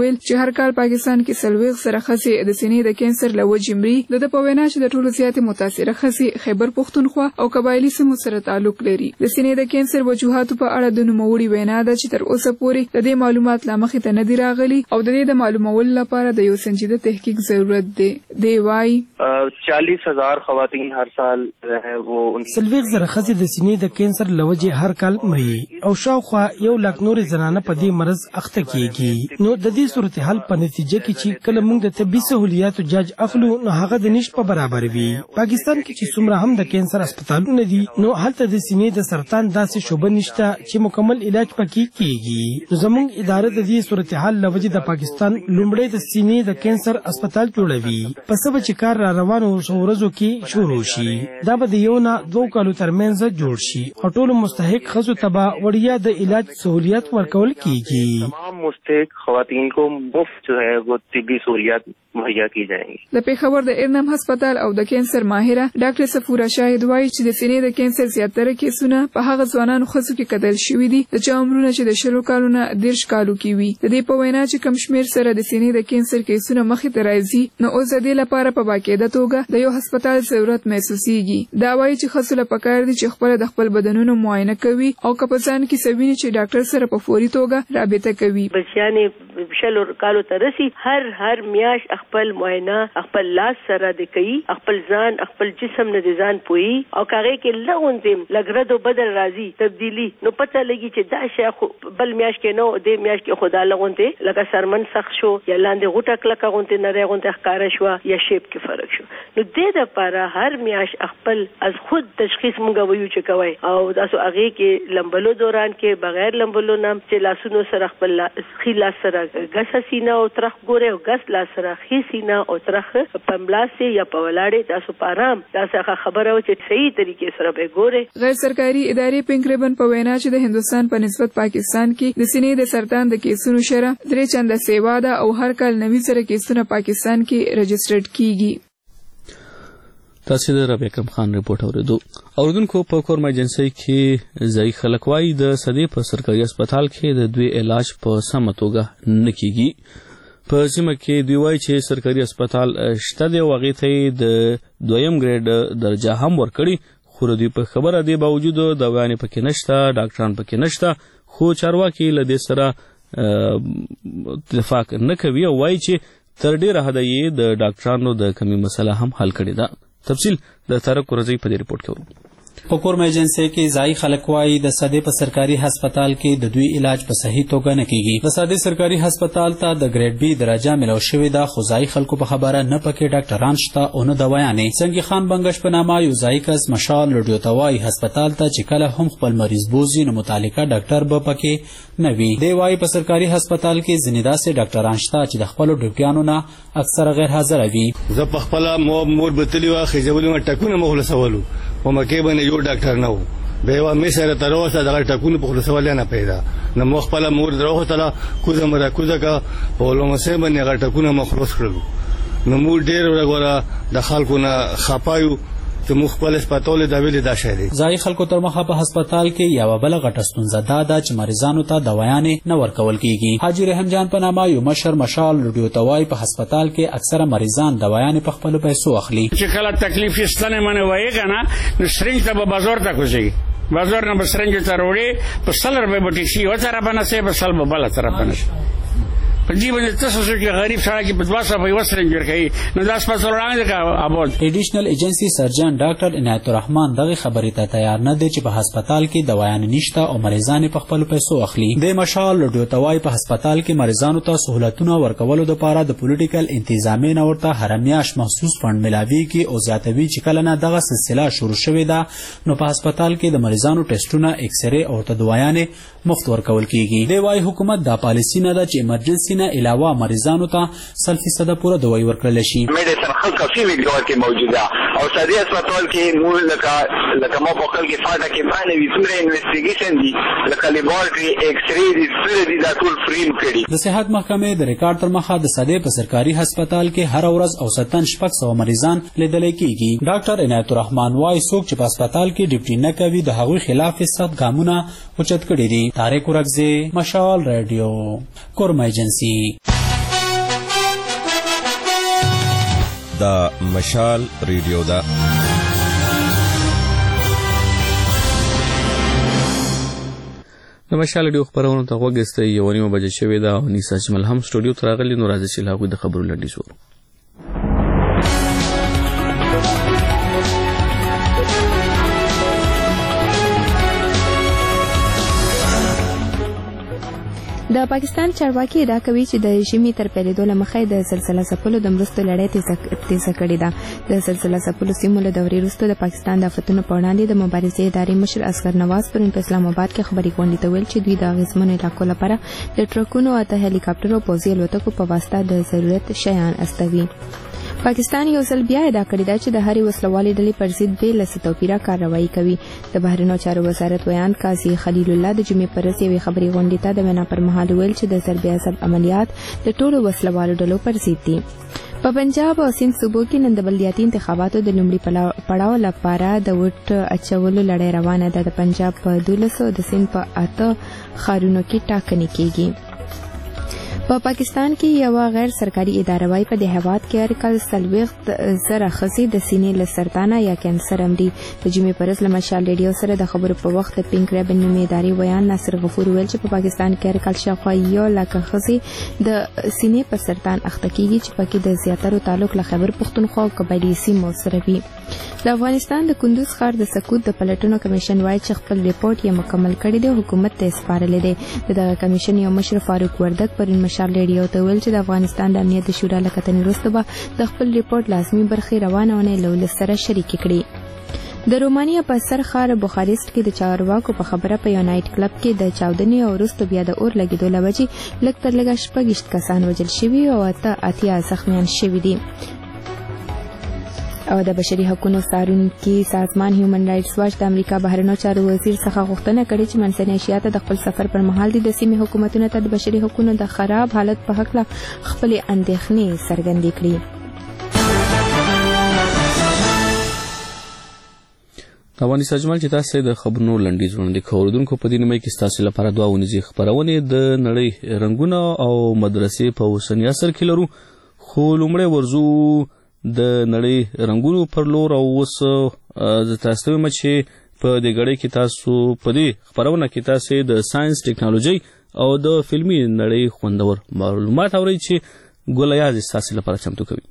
هر کال پاکستان کې سلويغ سره خسي د سینې د کینسر له وجې مري. د په وینا چې د ټولو زیاتې متاثره خسي خیبر پښتونخوا او قبایلی سیمو سره تعلق لري. د سینې د کینسر وجوهاتو په اړه د نوموړي وینا ده چې تر اوسه پورې د دې معلومات لا مخې ته نه دي راغلي او د دې د معلومولو لپاره د یو سنجیده تحقیق ضرورت دی. دی وايي چالیس ہزار خواتین ہر سال وہ سلويغ سره خسي د سینې د کینسر له وجې هر کال مري او شاوخوا یو لاک نورې زنانه په دې مرض اخته کیږي. نو د دې صورتحال په نتیجه کې چې کله موږ د طبي سہولیاتو جاج اخلو نو هغه د نش په برابر وي. پاکستان کې چې څومره هم د کینسر هسپتالونه دي نو هلته د سینې د سرطان داسې شوبه نشته چې مکمل علاج پکې کیږي. زموږ اداره د دې صورتحال له وجې د پاکستان لومړی د سینې د کینسر هسپتال جوړوي. په سبا چې کار را روانو ورځو کې شروع شي. دا به د یو نه دوه کالو ترمنځ جوړ شي او ټول مستحق ښځو ته به وړیا د علاج سہولیات ورکول کیږي. تمام مستحق خواتین کو مفت جو ہے وہ طبی سہولیات مہیا کی جائیں گی. د پیښور د ارنم هسپتال او د کینسر ماهره ډاکټر سفوره شاهد وایي چې د سینې د کینسر زیاتره کیسونه په هغه ځوانانو ښځو کې کتل شوي دي د چا عمرونه چې د شلو کالو نه دېرش کالو کې وي. د دې په وینا چې کم شمېر سره د سینې د کینسر کیسونه مخې ته راځي نو اوس د دې لپاره په باقاعده توګه د یو هسپتال ضرورت محسوسیږي. دا وایي چې ښځو له پکار دي چې خپل د خپل بدنونو معاینه کوي او که په ځان کې سویني چې ډاکټر سره په فوري توګه رابطه کوي. بچیانې شلو کالو ته رسي هر هر میاش خپل معاینه خپل لاس سره د کوي خپل ځان خپل جسم نه د ځان پوي او کاغه کې لغونځم لګردو بدل راځي تبدیلی نو پته لګي چې دا شی بل میاش کې نو د میاش کې خدا لغونته لکه سرمن سخت شو یا لاندې غوټه کلکه غونته نه رغونته ښکارا شو یا شیپ کې فرق شو. نو د دې لپاره هر میاش خپل از خود تشخیص مونږ وایو چې کوي او تاسو هغه کې لمبلو دوران کې بغیر لمبلو نام چې لاسونو سره خپل خیلا سره غس سینه او ترخ ګوره او غس لا سره خي سینه او ترخ پملاسه یا په ولاړې تاسو پارام تاسو خبره و چې صحیح طریقې سره به ګوره. غیر سرکاري ادارې پنکریبن په وینا چې د هندستان په نسبت پاکستان کې د سینې د سرطان د کیسونو شره درې چنده سیوا ده او هر کال نوي سره کیسونه پاکستان کې رجسټرډ کیږي. تاسو د ربیع اکرم خان رپورټ اوریدو. اوردونکو په کورما ایجنسی کې ځای خلک وایي د صدې په سرکاري هسپتال کې د دوی علاج په سمه توګه نه کیږي. په سیمه کې دوی وایي چې سرکاري هسپتال شته دی او هغې ته یې د دویم ګریډ درجه هم ورکړي خو د دوی په خبره دی باوجود دوايانې پکې نشته ډاکټران پکې نشته خو چارواکي له دې سره اتفاق نه کوي او وایي چې تر ډېره حده یې د ډاکټرانو د کمی مسله هم حل کړې ده. تفصیل د تارک ورځي په دې رپورټ کې ورو. په کورما ایجنسی کې ځای خلک وایي د صدې په سرکاري هسپتال کې د دوی علاج په صحیح توګه نه کیږي. د صدې سرکاري هسپتال ته د ګریډ بی درجه ملو شوې ده خو ځای خلکو په خبره نه پکې ډاکټران شته او نه دوايانې. څنګه خان بنگش په نامه یو ځای کس مشال لډیو توای هسپتال ته چې کله هم خپل مریض بوزي نو متعلقه ډاکټر به پکې نه وي. دی وایي په سرکاري هسپتال کې ځینې داسې ډاکټران شته چې د خپل ډیوټیانو نه اکثره غیر حاضر وي. زه په خپل مور بتلی وا خېجولم ټکونه مخلصولو او مکه باندې یو ډاکټر نه و به وا مې سره تر اوسه دغه ټکونه په خلصول نه پیدا نو مخ خپل مور دروغه تلا کوزه مره کوزه کا په لومسه باندې هغه ټکونه مخلص کړو نو مور ډېر ورغورا د خلکو نه خپایو چې مخ خپل هسپتال دا ویلې دا شې دي. ځای خلکو تر مخه په هسپتال کې یو بل غټه ستونزه دا ده چې مریضانو ته دوايانې نه ورکول کیږي. حاجی رحم جان په نامه یو مشر مشال لډیو توای په هسپتال کې اکثره مریضان دوايانې په خپل پیسو اخلي. چې کله تکلیف ستنه منه وایي کنه نو سرنج ته په بازار ته کوزي بازار نه بسرنج ته وروړي په سلر به بټی شي او طرف نه سه په سل په بل طرف نه په دې باندې تاسو چې غریب سره کې په دواسه په وسرنج ورکړي نو داس په سره کا ابول. ایډیشنل ایجنسی سرجن ډاکټر عنایت الرحمن دغه خبرې ته تیار نه دی چې په هسپتال کې دوايان نشته او مریضان په خپل پیسو اخلي. د مشال لډیو توای په هسپتال کې مریضانو ته سہولتونه ورکولو لپاره د پولیټیکل انتظامی نه ورته هرمیاش مخصوص فند ملاوي کې او زیاتوي چې کله نه دغه سلسله شروع شوې ده نو په هسپتال کې د مریضانو ټیسټونه ایکس ری او دوايانې مفت ورکول کیږي. د وای حکومت دا پالیسی نه ده چې ایمرجنسي نه علاوه مریضانو ته سل فیصد پوره دوايي ورکړل شي. میډیسن خلک کافي مقدار کې موجوده او صدې هسپتال کې مول لکه لکه ما په خپل کې فاټه کې باندې ویڅوره انویسټیګیشن دي لکه لیبارټري ایکس ری دي ټول دي دا ټول فري کړي. د صحت محکمې د ریکارډ تر مخه د صدې په سرکاري هسپتال کې هر ورځ اوسطن شپږ سوه مریضان لیدل کېږي. ډاکټر عنایت الرحمن وايي څوک چې په هسپتال کې ډیوټي نه کوي د هغوی خلاف سخت ګامونه اوچت کړي دي. طارق ورغزي مشال رادیو کورما ایجنسی. دا مشال ریډیو ده. د مشال ریډیو خبرونو ته غوږ ایستی یوه نیمه بجې شوې ده او نیسا اجمل هم سټوډیو ته راغلي. نو راځئ چې له هغوی د خبرو لنډیز وورو. د پاکستان چارواکي ادعا کوي چې د ژمي تر پیلېدو له مخې د سلسله ځپلو د مرستو لړۍ تیزه کړې ده. د سلسله ځپلو سیمو له دورې وروسته د پاکستان د آفتونو په وړاندې د مبارزې ادارې مشر اصغر نواز پرون په اسلام آباد کې خبري غونډې ته ویل چې دوی د اغېزمنو علاقو لپاره د ټرکونو او اته هلیکاپټرو پوځي الوتکو په واسطه د ضرورت شیان استوي. پاکستان یو ځل بیا ادعا کړې ده چې د هرې وسلوالې ډلې پر ضد بې له څه توپیره کارروایي کوي. د بهرنیو چارو وزارت ویان قاضي خلیل الله د جمعې په ورځ یوې خبري غونډې ته د وینا پر مهال ویل چې د ضرب عصب عملیات د ټولو وسلوالو ډلو پر ضد دي. په پنجاب او سند صوبو کې نن د بلدیاتي انتخاباتو د لومړي پړاو لپاره د ووټ اچولو لړۍ روانه ده. د پنجاب په دولس او د سند په اته ښارونو کې ټاکنې کېږي. په پاکستان کې یو غیر سرکاري اداره وايي په دې هیواد کې هر کال څلوېښت زره ښځې د سینې له سرطانه یا کینسر مري. د جمعې په ورځ له مشال ریډیو سره د خبرو په وخت د پینک ریبن نومې ادارې ویان ناصر غفور ویل چې په پاکستان کې هر کال شاوخوا یو لک ښځې د سینې په سرطان اخته کېږي چې پکې د زیاترو تعلق له خیبر پښتونخوا او قبایلي سیمو سره وي. د افغانستان د کندوز ښار د سکوت د پلټنو کمیشن وایي چې خپل ریپورټ یې مکمل کړی دی او حکومت ته یې سپارلی دی. د دغه کمیشن یو مشر فاروق وردک پرون مشال ریډیو ته ویل چې د افغانستان د امنیت د شورا له کتنې وروسته به د خپل ریپورټ لازمي برخې روانه اونۍ له ولس سره شریکې کړي. د رومانیا په سر ښار بوخارست کې د چارواکو په خبره په یو نایټ کلب کې د چاودنې او وروسته بیا د اور لګېدو له وجې لږ تر لږه شپږ کسان وژل شوي او اته اتیا زخمیان شوي دي. او د بشري حقوقو څارونکي سازمان هیومن رائټس واچ د امریکا بهرنیو چارو وزیر څخه غوښتنه کړې چې منځنۍ ایشیا ته د خپل سفر پر مهال د سیمې حکومتونو ته د بشري حقوقو د خراب حالت په هکله خپلې اندېښنې څرګندې کړي. افغانستان اجمل چې تاسو د خبرونو لنډیز وړاندې کوو. اوریدونکو په دې نیمه کې ستاسو لپاره دوه ونیزې خپرونې د نړۍ رنګونه او مدرسې په اوسني عصر کې لرو. خو لومړی ورځو د نړۍ رنګونو پر لور او اوس زه تاسو ته وایم چې په دې ګړۍ کې تاسو په دې خپرونه کې تاسو د ساينس ټیکنالوژي او د فلمي نړۍ خوندور معلومات اورئ چې ګل ایاز تاسو لپاره چمتو کوي.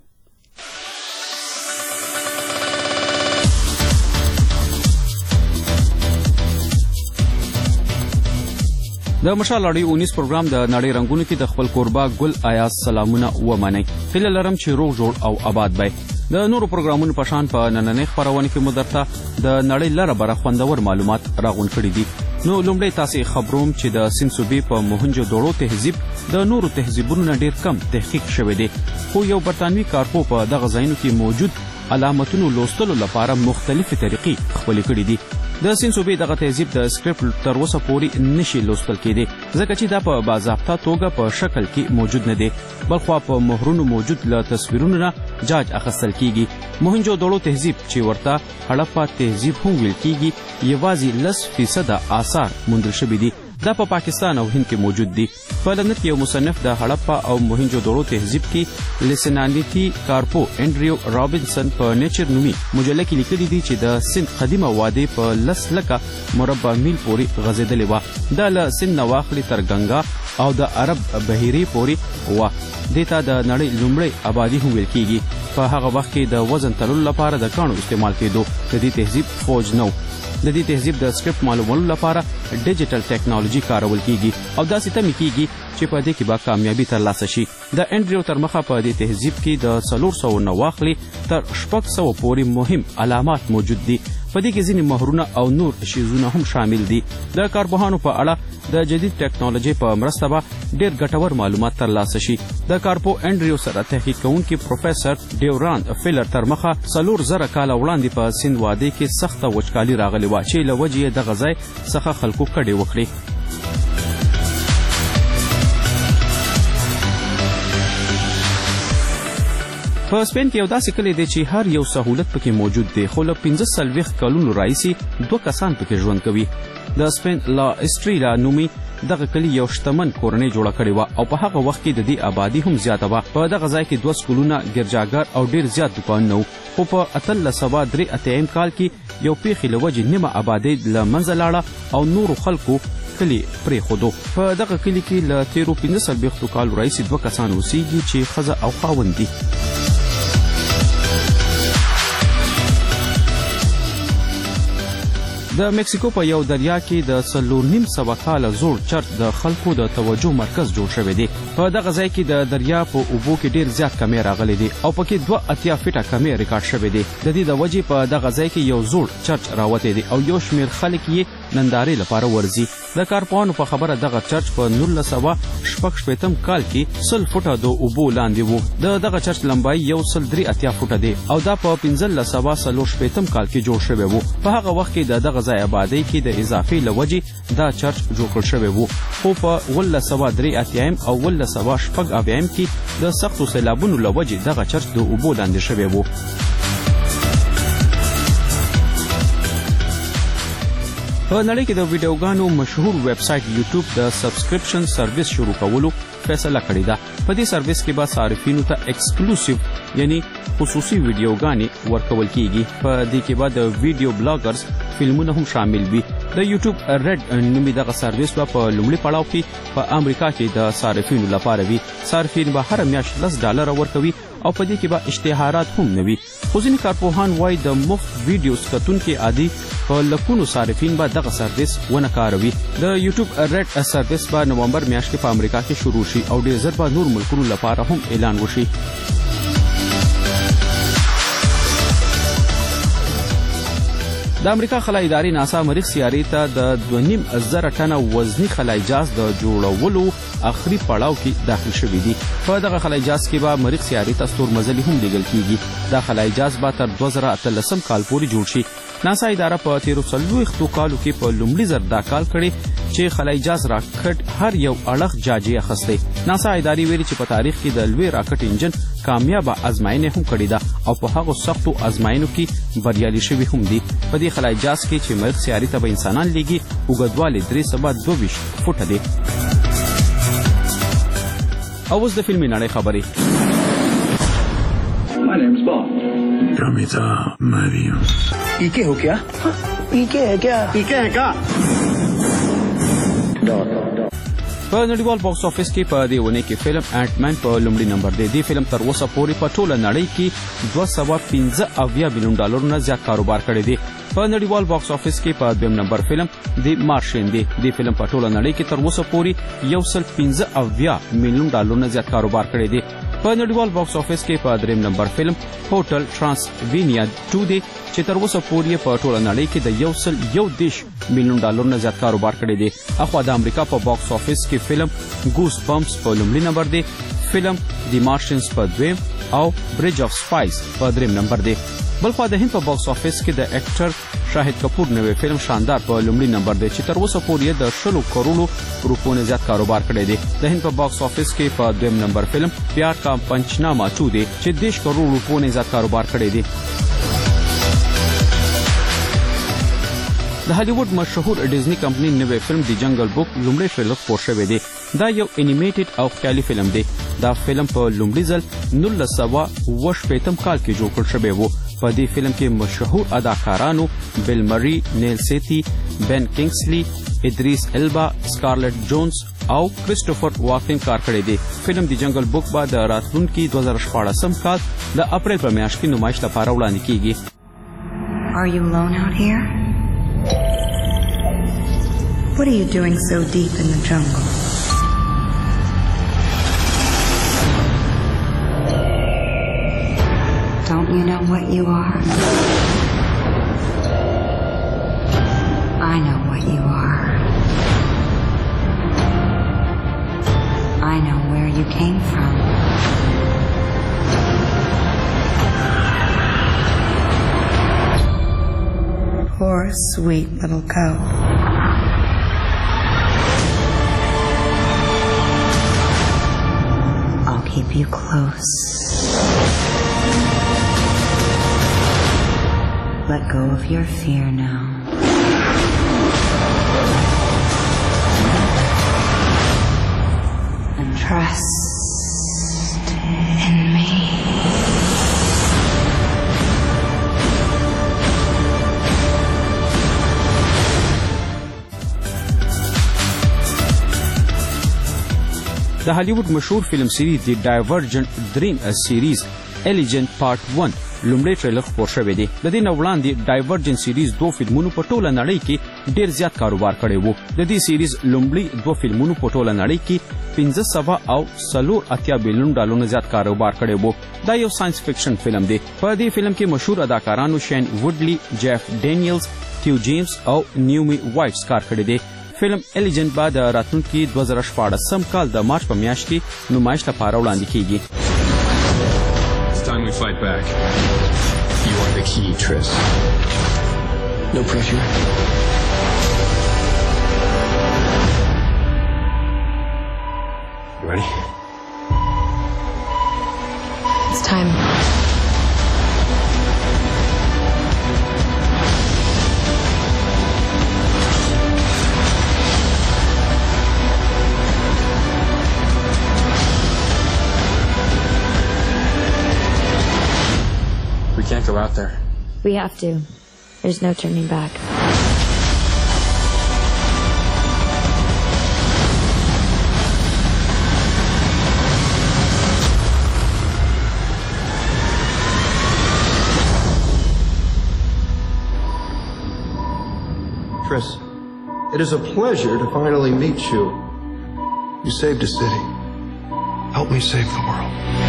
د مشال اړیو اونیس پروګرام د نړۍ رنگونو کې د خپل کوربا ګل ایاز سلامونه ومنئ. هیله لرم چې روغ جوړ او آباد وئ. د نورو پروګرامونو په شان په نننۍ خپرونه کې مو درته د نړۍ لره بره خوندور معلومات راغونډ کړي دي. نو لومړی تاسې خبروم چې د سند صوبې په موهنجو دړو تهذیب د نورو تهذیبونو نه ډېر کم تحقیق شوی دی. خو یو برطانوي کارپو په دغه ځایونو کې موجود علامتونو لوستلو لپاره مختلفې طریقې خپلې کړي دي. د سند صوبې دغه تهذیب د سکرپټ تر اوسه پورې نشي لوستل کېدی ځکه چې دا په باضابطه توګه په شکل کې موجود نه دی، بلخوا په مهرونو موجود له تصویرونو نه جاج اخیستل کېږي. موهنجو دړو تهذیب چې ورته هړپا تهذیب هم ویل کېږي یوازې لس فیصده آثار موندل شوي دي. دا په پا پاکستان او هند کې موجود دي. په لندن کې یو مصنف د هړپا او موهنجو دړو تهذیب کې لیسنانیتی کارپو انډریو رابنسن په نیچر نومي مجله کې لیکلي دي چې د سند قدیمه وادي په لس لکه مربع میل پورې غځېدلې وه. دا له سند نه واخلي تر ګنګا او د عرب بحیرې پورې وه. دې ته د نړۍ لومړی آبادي هم ویل کېږي. په هغه وخت کې د وزن تللو لپاره د کاڼو استعمال کېدو. د دې تهذیب فوج نه و. د دې تهذیب د سکرپټ معلومولو لپاره ډیجیټل ټیکنالوژي کارول کېږي او داسې تمې کېږي چې په دې کې به کامیابي ترلاسه شي. د انډریو تر مخه په دې تهذیب کې د څلور سوه نه واخلي تر شپږ سوه پورې مهم علامات موجود دي. په دې کې ځینې مهرونه او نور شیزونه هم شامل دي. د کارپوهانو په اړه د جدید ټیکنالوژي په مرسته به ډېر ګټور معلومات ترلاسه شي. د کارپو انډریو سره تحقیق کوونکي پروفیسر ډیوراند فیلر تر مخه څلور زره کاله وړاندې په سند وادي کې سخته وچکالي راغلې وه چې له وجې یې دغه ځای څخه خلکو کډې وکړې. په سپین کې یو داسې کلی دی چې هر یو سهولت پکې موجود دی، خو له پنځه څلوېښت کلونو راهیسې دوه کسان پکې ژوند کوي. د سپین لا اسټریلا نومي دغه کلی یو شتمن کورنۍ جوړه کړې وه او په هغه وخت کې د دې آبادي هم زیاته وه. په دغه ځای کې دوه سکولونه، ګرجاګر او ډېر زیات دوکانونه وو. خو په اتلس سوه درې اتیایم کال کې یو پیښې له وجې نیمه آبادي له منځه لاړه او نورو خلکو کلی پرېښودو. په دغه کلي کې له تېرو پنځه څلوېښتو کالو راهیسې دوه کسان اوسېږي چې ښځه او خاوند دي. د مکسیکو په یو دریا کې د څلور نیم سوه کاله زوړ چرچ د خلکو د توجه مرکز جوړ شوی دی. په دغه ځای کې د دریا په اوبو کې ډېر زیات کمی راغلی دی او پکې دوه اتیا فیټه کمی ریکارډ شوی دی. د دې د وجې په دغه ځای کې یو زوړ چرچ راوتی دی او یو شمېر خلک یې نندارې لپاره ورځي. د کارپوهانو په خبره دغه چرچ په نولس سوه شپږ شپېتم کال کې سل فوټه د اوبو لاندې و. د دغه چرچ لمبایي یو سل درې اتیا فوټه دی او دا په پنځلس سوه څلور شپېتم کال کې جوړ شوی و. په هغه وخت کې د دغه ځای آبادۍ کې د اضافې له وجې دا چرچ جوړ کړل شوی و. خو په اوولس سوه درې اتیایم او اوولس سوه شپږ اویایم کې د سختو سیلابونو له وجې دغه چرچ د اوبو لاندې شوی و. په نړۍ کې د ویډیوګانو مشهور ویب سایټ یوټیوب د سبسکرپشن سرویس شروع کولو فیصله کړې ده. په دې سرویس کې به صارفینو ته ایکسکلوسیو یعنی خصوصي ویډیوګانې ورکول کیږي. په دې کې به د ویډیو بلاګرز فلمونه هم شامل وي. د یوټیوب ریډ نومي دغه سرویس به په لومړي پړاو کې په امریکا کې د صارفینو لپاره وي. صارفین به هر میاشت لس ډالره ورکوي او په دې کې به اشتهارات هم نه وي. خو ځینې کارپوهان وایي د مفت ویډیو کتونکي عادي په لکونو صارفین به دغه سرویس ونه کاروي. د یوټیوب ریډ سرویس به نومبر میاشت کې په امریکا کې شروع شي او ډېر ژر به نور ملکونو لپاره هم اعلان وشي. د امریکا خلای ادارې ناسا مریخ سیارې ته د دوه نیم زره ټنه وزني خلای جهاز د جوړولو اخري پړاو کې داخل شوی دی. په دغه خلای جهاز کې به مریخ سیارې ته ستورمزلي هم لیږل کیږي. دا خلای جهاز به تر دوه زره اتلسم کال پورې جوړ شي. ناسا اداره په تیرو څلوېښتو کالو کې په لومړي ځل دا کال کړی چې خلای جهاز راکټ هر یو اړخ جاجي اخیستی. ناسا ادارې ویلي چې په تاریخ کې د لوی راکټ انجن کامیابه ازمایښت هم کړې ده او په هغو سختو ازمایښتونو کې بریالي شوي هم دي. په دې خلای جهاز کې چې مریخ سیارې ته به انسانان لیږي اوږدوالی درې سوه دوه ویشت فوټه دی. او اوس د فلمي نړۍ خبرې. My name's Bob. Ramita Mariam. पीके हो क्या? पीके है क्या? पीके है क्या? په نړیوال باکس افیس کې په دې ونې کې فلم انټ مین په لومړي نمبر دی. دې فلم تر اوسه پورې په ټوله نړۍ کې دوه سوه پنځه اویا میلیون ډالرونه زیات کاروبار کړی دی. په نړیوال باکس افیس کې په دویم نمبر فلم د مارشین دی. دې فلم په ټوله نړۍ کې تر اوسه پورې یو سل پنځه اویا میلیون ډالرونه زیات کاروبار کړی دی. په نړیوال باکس افیس کې په دریم نمبر فلم هوټل ټرانسوینیا ټو دی چې تر اوسه پورې په ټوله نړۍ کې د یو سل یو دېرش میلیون ډالرونه زیات کاروبار کړی دی. اخوا د امریکا په باکس افیس کې فلم ګوس بمپس په لومړي نمبر دی. فلم دی مارشنز په دویم او برج اف سپایس په دریم نمبر دی. بلخوا د هند په باکس افیس کې د اکټر شاهد کپور نوې فلم شاندار په لومړي نمبر دی چې تر اوسه پورې د شلو کروڑو روپیو زیات کاروبار کړی دی. د هند په باکس افیس کې په دویم نمبر فلم پیار کا پنچناما ټو دی چې دېرش کروڑ روپیو زیات کاروبار کړی دی. د هالیوډ مشهور ډیزنی کمپنی نوې فلم دی جنگل بوک لومړی ټریلر خپور شوی دی. دا یو انیمیټډ او خیالي فلم دی. دا فلم په لومړي ځل نولس سوه اوه شپېتم کال کې جوړ کړل شوی و. په دې فلم کې مشهور اداکارانو بیل مری، نیل سیتی، بن کنگسلی، ادریس البا، سکارلټ جونز او کرسټوفر واکن کار کړی دی. فلم دی جنگل بوک به د راتلونکي دوه زره شپاړسم کال د اپریل په میاشت کې نمایش لپاره وړاندې کیږي. Are you alone out here? What are you doing so deep in the jungle? Don't you know what you are? I know what you are. I know where you came from. Poor sweet little cow. I'll keep you close. Let go of your fear now. Trust in me. د هالیوډ مشهور فلم سیریز دی ډایورجنټ دریم سیریز الیجنت پارت ون لومړی ټریلر خپور شوی دی. د دې نه وړاندې ډایورجنټ سیریز دوه فلمونو په ټوله نړۍ کې ډیر زیات کاروبار کړی وو. د دې سیریز لومړی دوه فلمونو په ټوله نړۍ کې پنځه سوه او څلور اتیا بیلیون ډالرونو زیات کاروبار کړی وو. دا یو ساينس فکشن فلم دی. په دې فلم کې مشهور اداکارانو شین وډلی، جیف ډینیلز، تیو جیمز او نیومی وایټس کار کړی دی. فلم الیجنت بعد راتلونکي دوه زره شپاړسم کال د مارچ په میاشت کې نمایش لپاره وړاندې کیږي. It's time we fight back. You are the key, Triss. No pressure. You ready? It's time. We can't go out there. We have to. There's no turning back. Triss, it is a pleasure to finally meet you. You saved a city. Help me save the world.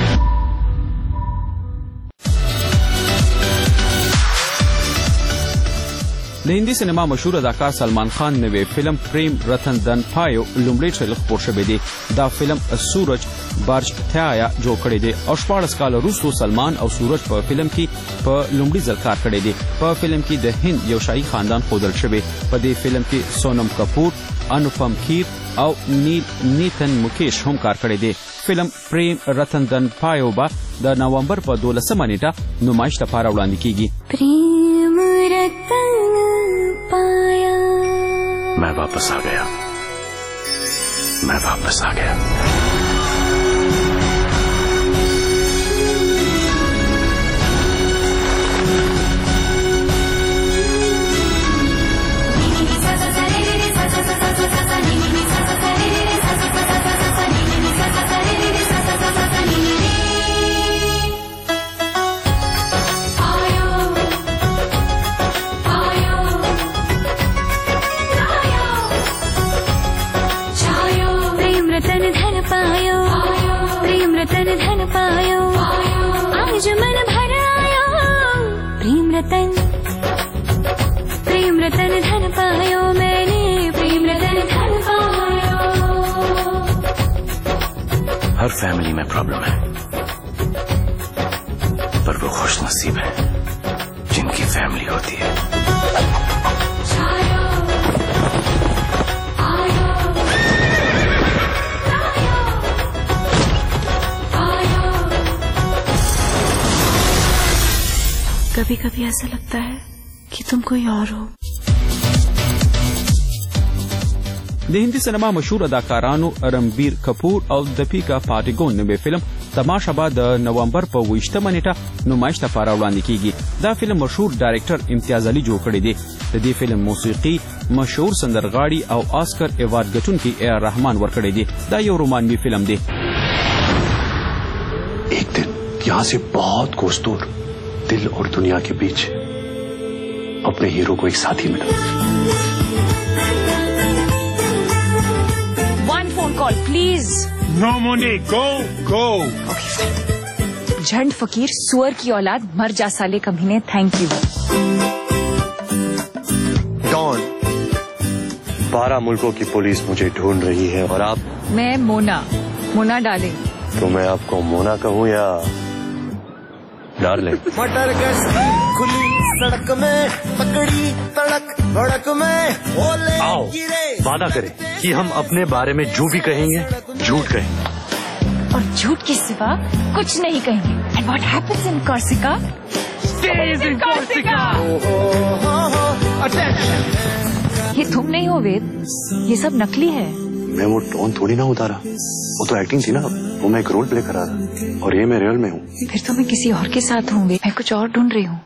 د هندي سینما مشهور اداکار سلمان خان نوې فلم پریم رتن دن پایو لومړی ټریلر خپور شوی دی. دا فلم سورج بارش تھایا جوړ کړی دی او شپاړس کال وروسته سلمان او سورج په فلم کې په لومړي ځل کار کړی دی. په فلم کې د هند یو شاهي خاندان ښودل شوی. په دې فلم کې سونم کپور، انوپم کھیر او نیل نیتن مکیش هم کار کړی دی. فلم پریم رتن دن پایو با د نومبر په دولسمه نیټه نمایش لپاره وړاندې کیږي. प्रेम रतन पाया मैं वापस आ गया. मैं वापस आ गया. आज मन भर आयो प्रेम रतन प्रेम रतन धन पायो मैंने प्रेम रतन धन पायो. हर फैमिली में प्रॉब्लम है, पर वो खुश नसीब है जिनकी फैमिली होती है. कभी कभी ऐसा लगता है कि तुम कोई और हो. د هندي سینما مشهور اداکارانو رنبیر کپور او دپیکا پاډیګون نوې فلم تماشا به د نومبر په ویشتمه نیټه نمایش لپاره وړاندې کیږي. دا فلم مشهور ډایرکټر امتیاز علي جوړ کړی دی. د دې فلم موسیقي مشهور سندرغاړي او آسکر ایوارډ ګټونکي اے آر رحمان ورکړی دی. دا یو رومانوي فلم دی. एक दिन यहाँ से बहुत कोस दूर दिल और दुनिया के बीच अपने हीरो को एक साथी मिला. One phone call, please. No money, go, go. Okay, fine. झंड फकीर सुअर की औलाद मर जा साले कमीने. Thank you. डॉन, बारह मुल्कों की पुलिस मुझे ढूंढ रही है और आप? मैं मोना, मोना डार्लिंग. तो मैं आपको मोना कहूँ या डार्लिंग? मटर गश्ती खुली सड़क में पकड़ी तड़क भड़क में ओले गिरे. वादा करें कि हम अपने बारे में जो भी कहेंगे झूठ कहेंगे और झूठ के सिवा कुछ नहीं कहेंगे. And what happens in Corsica stays in Corsica. Attention. ये तुम नहीं हो वेद, ये सब नकली है. मैं वो टोन थोड़ी ना उतारा, वो तो एक्टिंग थी ना, वो मैं एक रोल प्ले करा रहा और ये मैं रियल में हूँ। फिर तो मैं किसी और के साथ होंगे, मैं कुछ और ढूंढ रही हूँ।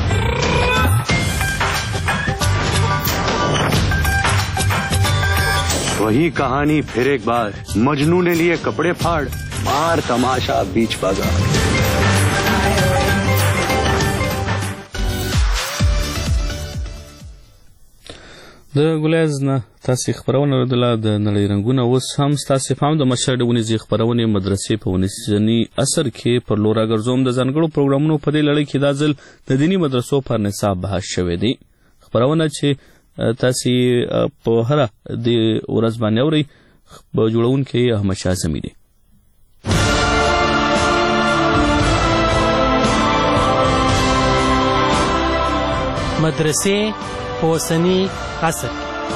वही कहानी फिर एक बार, मजनू ने लिए कपड़े फाड़, मार तमाशा बीच बाजार। د ګولیز نه تاسې خپرونه اورېدله د نړۍ رنګونه. اوس هم ستاسې پام د مشهد ونیزې خپرونې مدرسې په ونیزني عصر کې پر لور راګرځوم. د ځانګړو پروګرامونو په دې لړۍ کې دا ځل د دیني مدرسو پر نصاب بحث شوی دی. خپرونه چې تاسې په هره د ورځ باندې اورئ، جوړونکی احمدشاه زمي دی. مدرسې په اوسني عصر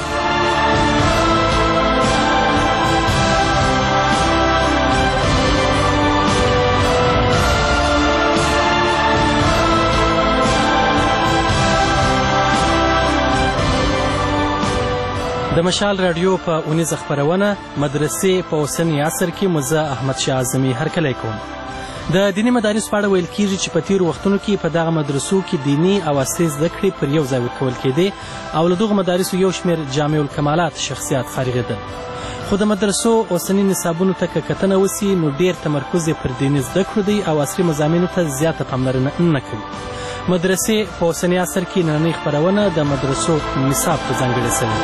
د مشال رادیو په اونیزه خپرونه مدرسې په اوسني عصر کې مزه احمدشاه اعظمي هرکلی کوم. د دیني مدارس په اړه ویل کېږي چې په تېرو وختونو کې په دغه مدرسو کې دیني او عصري زده کړې پر یو ځای ورکول کېدې او له دغو مدارسو یو شمېر جامع الکمالات شخصیات فارغېدل. خو د مدرسو اوسني نصابونو ته که کتنه وسي نو ډېر تمرکز یې پر دیني زده کړو دی او عصري مضامینو ته زیاته پاملرنه نه کوي. مدرسې په اوسني عصر کې نننۍ خپرونه د مدرسو نصاب ته ځانګړې شوې.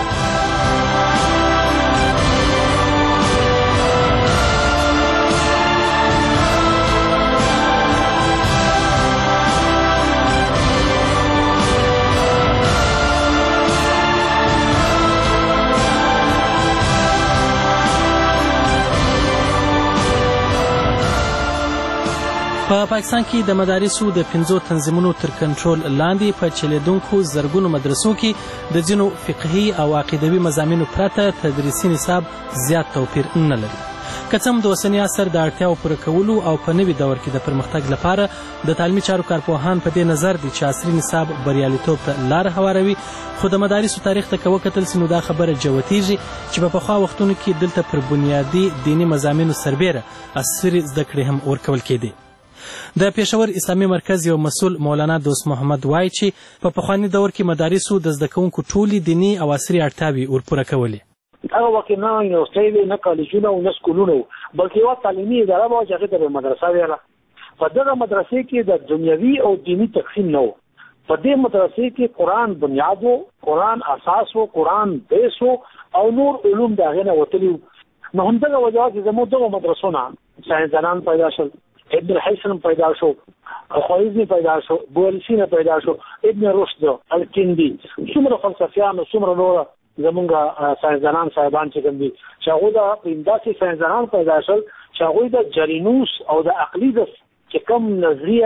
په پاکستان کې د مدارسو د پنځو تنظیمونو تر کنټرول لاندې په چلیدونکو زرګونو مدرسو کې د ځینو فقهي او عقیدوي مضامینو پرته تدریسي نصاب زیات توپیر نه لري. که څه هم د اوسني عصر د اړتیاو پوره کولو او په نوي دور کې د پرمختګ لپاره د تعلیمي چارو کارپوهان په دې نظر دي چې عصري نصاب بریالیتوب ته لاره هواروي، خو د مدارسو تاریخ ته که وکتل سي نو دا خبره جوتیږي چې په پخوا وختونو کې دلته پر بنیادي دیني مضامینو سربیره عصري زده کړې هم ورکول کېدې. د پېښور اسلامي مرکز یو مسؤل مولانا دوست محمد وایي چې په پخواني دور کې مدارسو د زده کوونکو ټولې دیني او عصري اړتیاوې ورپوره کولې. هغه وخت نه یونیورسټۍ وې، نه کالجونه او نه سکولونه وو، بلکې یوه تعلیمي اداره وه چې هغې ته به مدرسه ویله. په دغه مدرسې کې د دنیوي او دیني تقسیم نه و. په دې مدرسې کې قرآن بنیاد و، قرآن اساس و، قرآن بیس و او نور علوم د هغې نه وتلي وو. نو همدغه وجه وه چې زموږ دغو مدرسو نه ساینسدانان پیدا شول، ابن الحیثم پیدا شو، خوارزمي پیدا شو، بوالسینه پیدا شو، ابن رشد، الکندي، څومره فلسفیان او څومره نور زمونږ ساینسدانان صاحبان چې کوم دي چې هغوی د داسې ساینسدانان پیدا شول چې هغوی د جرینوس او د عقلي د چې کوم نظریه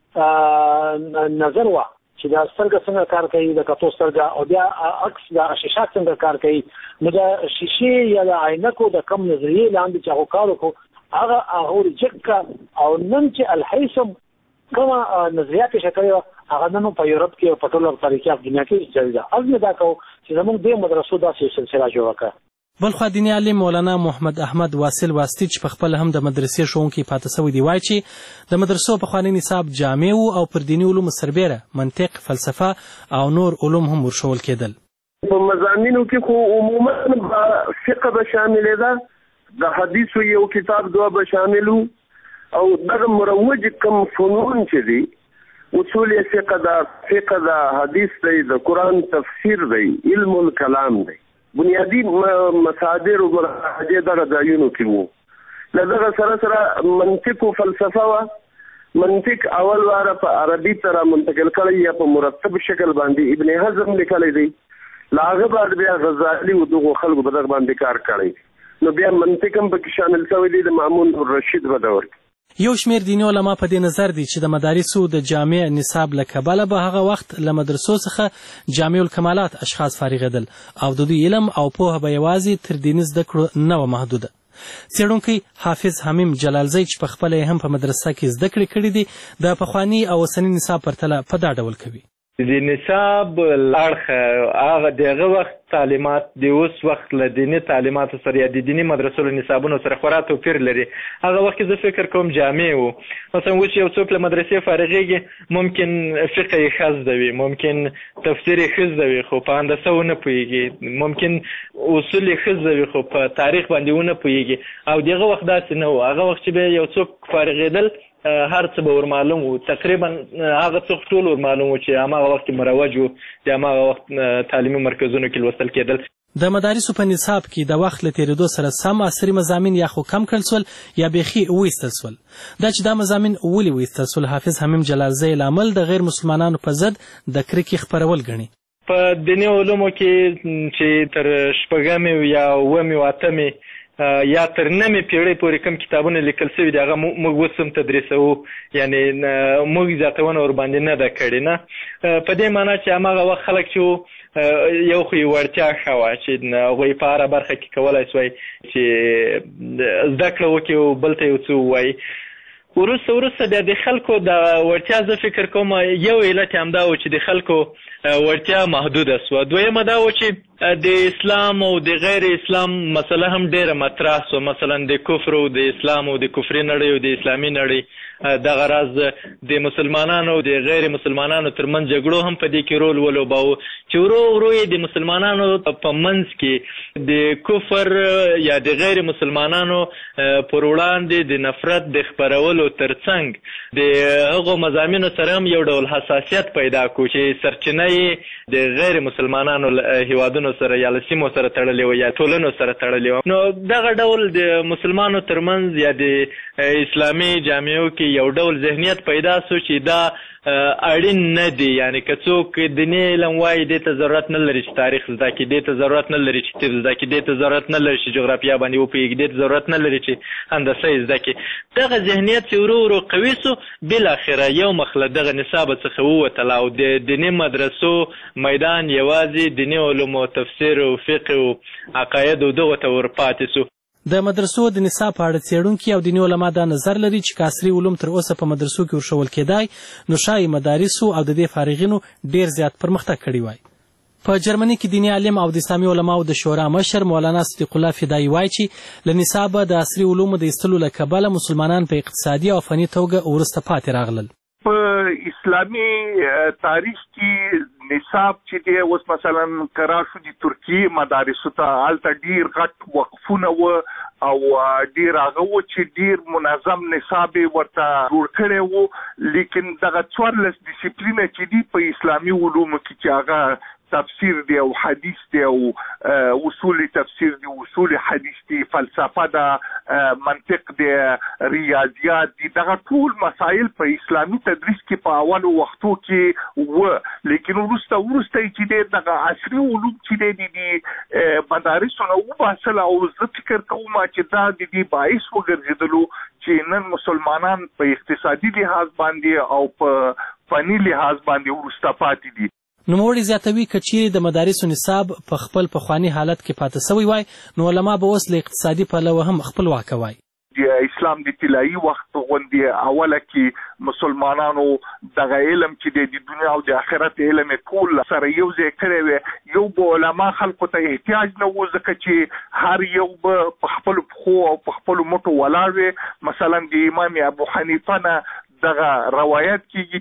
نظر وه چې دا سترګه څنګه کار کوي، د کتو سترګه او بیا عکس د شیشات څنګه کار کوي، نو د شیشې یا د عینکو د کم نظریې لاندې چې هغو کار وکړو هغه هغه ریجکټ او نن چې الحیثم کومه نظریات یې کړې وه هغه نن په یورپ کې او په ټوله تاریخي دنیا کې جاری ده. هلته دا کوو چې زموږ دې مدرسو داسې سلسله جوړه کړه. بلخوا دیني عالم مولانا محمد احمد واصل واسطي چې په خپله هم د مدرسې ښوونکی پاتې سوی دی وایي چې د مدرسو پخوانی نصاب جامع و او پر دیني علومو سربیره منطق، فلسفه او نور علوم هم ورښول کېدل. په مضامینو کې خو عموما فقه به شاملې ده، د حدیثو یو کتاب دوه به شاملو او دغه مروج کم فنون چې دي اصول فقه ده، فقه ده، حدیث دی، د قرآن تفسیر دی، علم الکلام دی، بنیادی مصادر او مرحجې دغه ځایونو کې وو. له دغه سره سره منطق او فلسفه وه. منطق اول واره په عربي سره منتقل کړی یا په مرتب شکل باندې ابن حزم لیکلی دی، له هغه بعد بیا غزالي او دغو خلکو په دغه باندې کار کړی، نو بیا منطق هم پکې شامل شوی دی د مامون الرشید په دور کې. یو شمېر دیني علما په دې نظر دي چې د مدارسو د جامع نصاب له کبله به هغه وخت له مدرسو څخه جامع الکمالات اشخاص فارغېدل او د دوی علم او پوهه به یوازې تر دیني زده کړو نه وه محدوده. څېړونکی حافظ حمیم جلالزی چې په خپله یې هم په مدرسه کې زده کړې کړې دي د پخواني او اوسني نصاب پرتله په دا ډول کوي. د نصاب اړخ هغه دغه وخت تعلیمات د اوس وخت له دیني تعلیماتو سره یا د دیني مدرسو له نصابونو سره خورا توپیر لري. هغه وخت زه فکر کوم جامع و. مثلا اوس یو څوک له مدرسې فارغېږي ممکن فقه یې ښه زده وي، ممکن تفسیر یې ښه زده وي خو په هندسه ونه پوهېږي، ممکن اصول یې ښه زده وي خو په تاریخ باندې ونه پوهېږي. او دغه وخت داسې نه و. هغه وخت چې به یو څوک فارغېدل هر څه به ورمعلوم وو، تقریبا هغه څوک ټول ورمعلوم وو چې هماغه وخت مروج وو، د هماغه وخت تعلیمي مرکزونو کې لوستل کېدل. د مدارسو په نصاب کې د وخت له تېرېدو سره سم عصري مضامین یا خو کم کړل سول یا بیخي وایستل سول. دا چې دا مضامین ولې وایستل سول حافظ حمیم جلالزی لامل د غیر مسلمانانو په ضد د کرکې خپرول ګڼي. په دیني علومو کې چې تر شپږمې یا اوومې او اتمې یا تر نمې پیړۍ پورې کوم کتابونه لیکل شوي دي هغه موږ اوس هم تدریسوو، یعنې موږ زیاتونه ورباندې نه ده کړې. نه په دې معنا چې هماغه وخت خلک چې یو خو یې وړتیا ښه وه چې هغوی په هره برخه کې کولی سوی چې زده کړه وکړي او بل ته یو څه ووایي. وروسته وروسته بیا د خلکو د وړتیا زه فکر کوم یو علت یې همدا و چې د خلکو وړتیا محدوده سوه. دویمه دا و چې د اسلام او د غیر اسلام مسله هم ډېره مطرح سوه، مثلا د کفر او د اسلام او د کفري نړۍ او د اسلامي نړۍ دغه راز د مسلمانانو او د غیر مسلمانانو ترمنځ جګړو هم په دې کې رول ولوباوه چې ورو ورو یې د مسلمانانو په منځ کې د کفر یا د غیر مسلمانانو پر وړاندې د نفرت د خپرولو ترڅنګ د هغو مضامینو سره هم یو ډول حساسیت پیدا کړو چې سرچینه یې د غیر مسلمانانو هیوادونو سره یا له سیمو سره تړلې وه یا ټولنو سره تړلې وه. نو دغه ډول د مسلمانو ترمنځ یا د اسلامي جامعو کې یو ډول ذهنیت پیدا سو چې دا اړین نه دی، یعنی که څوک دیني علم وایي دې ته ضرورت نه لري چې تاریخ زده کړي، دې ته ضرورت نه لري چې طب زده کړي، دې ته ضرورت نه لري چې جغرافیه باندې وپوهېږي، دې ته ضرورت نه لري چې هندسه یې زده کړي. دغه ذهنیت چې ورو ورو قوي سو بالاخره یو مخ له دغه نصابه څخه ووتله او د دیني مدرسو میدان یوازې دیني علومو تفسیر او فقه او عقایدو دغو ته ورپاتې سو. د مدرسو د نصاب په اړه څېړونکي او دیني علما دا نظر لري چې که عصري علوم تر اوسه په مدرسو کې ورښول کېدای نو ښایي مدارسو او د دې فارغینو ډېر زیات پرمختګ کړی وای. په جرمني کې دیني عالم او د اسلامي علماو د شورا مشر مولانا صدیق الله فدایي وایي چې له نصابه د عصري علومو د ایستلو له کبله مسلمانان په اقتصادي او فني توګه وروسته پاتې راغلل. په اسلامي تاریخ کې نصاب چې دی اوس مثلا قرار شو د ترکیې مدارسو ته هلته ډېر غټ وقفونه وه او ډېر هغه و چې ډېر منظم نصاب یې ورته جوړ کړی و، لیکن دغه څوارلس ډیسپلینه چې دي په اسلامي علومو کې چې هغه تفسیر دی او حدیث دی او اصول تفسیر دی، اصول حدیث دی، فلسفه ده، منطق دی، ریاضیات دی، دغه ټول مسایل په اسلامي تدریس کې په اولو وختو کې و. لیکن وروسته وروسته چې دی دغه عصري علوم چې دی د مدارسو نه وباسل او زه فکر کوم چې دا د دې باعث وګرځېدلو چې نن مسلمانان په اقتصادي لحاظ باندې او په فني لحاظ باندې وروسته پاتې دي. نوموړي زیاتوي که چیرې د مدارسو نصاب په خپل پخواني حالت کې پاتې سوی وای نو علما به اوس له اقتصادي پلوه هم خپلواکه وای. د اسلام د طلایي وخت غوندې اوله کې مسلمانانو دغه علم چې د دنیا او د آخرت علم ټول سره یو ځای کړی وی، یو به علما خلکو ته احتیاج نه و ځکه چې هر یو به په خپلو پښو او په خپلو مټو ولاړ وی. مثلا د امام ابو حنیفه نه دغه روایت کیږي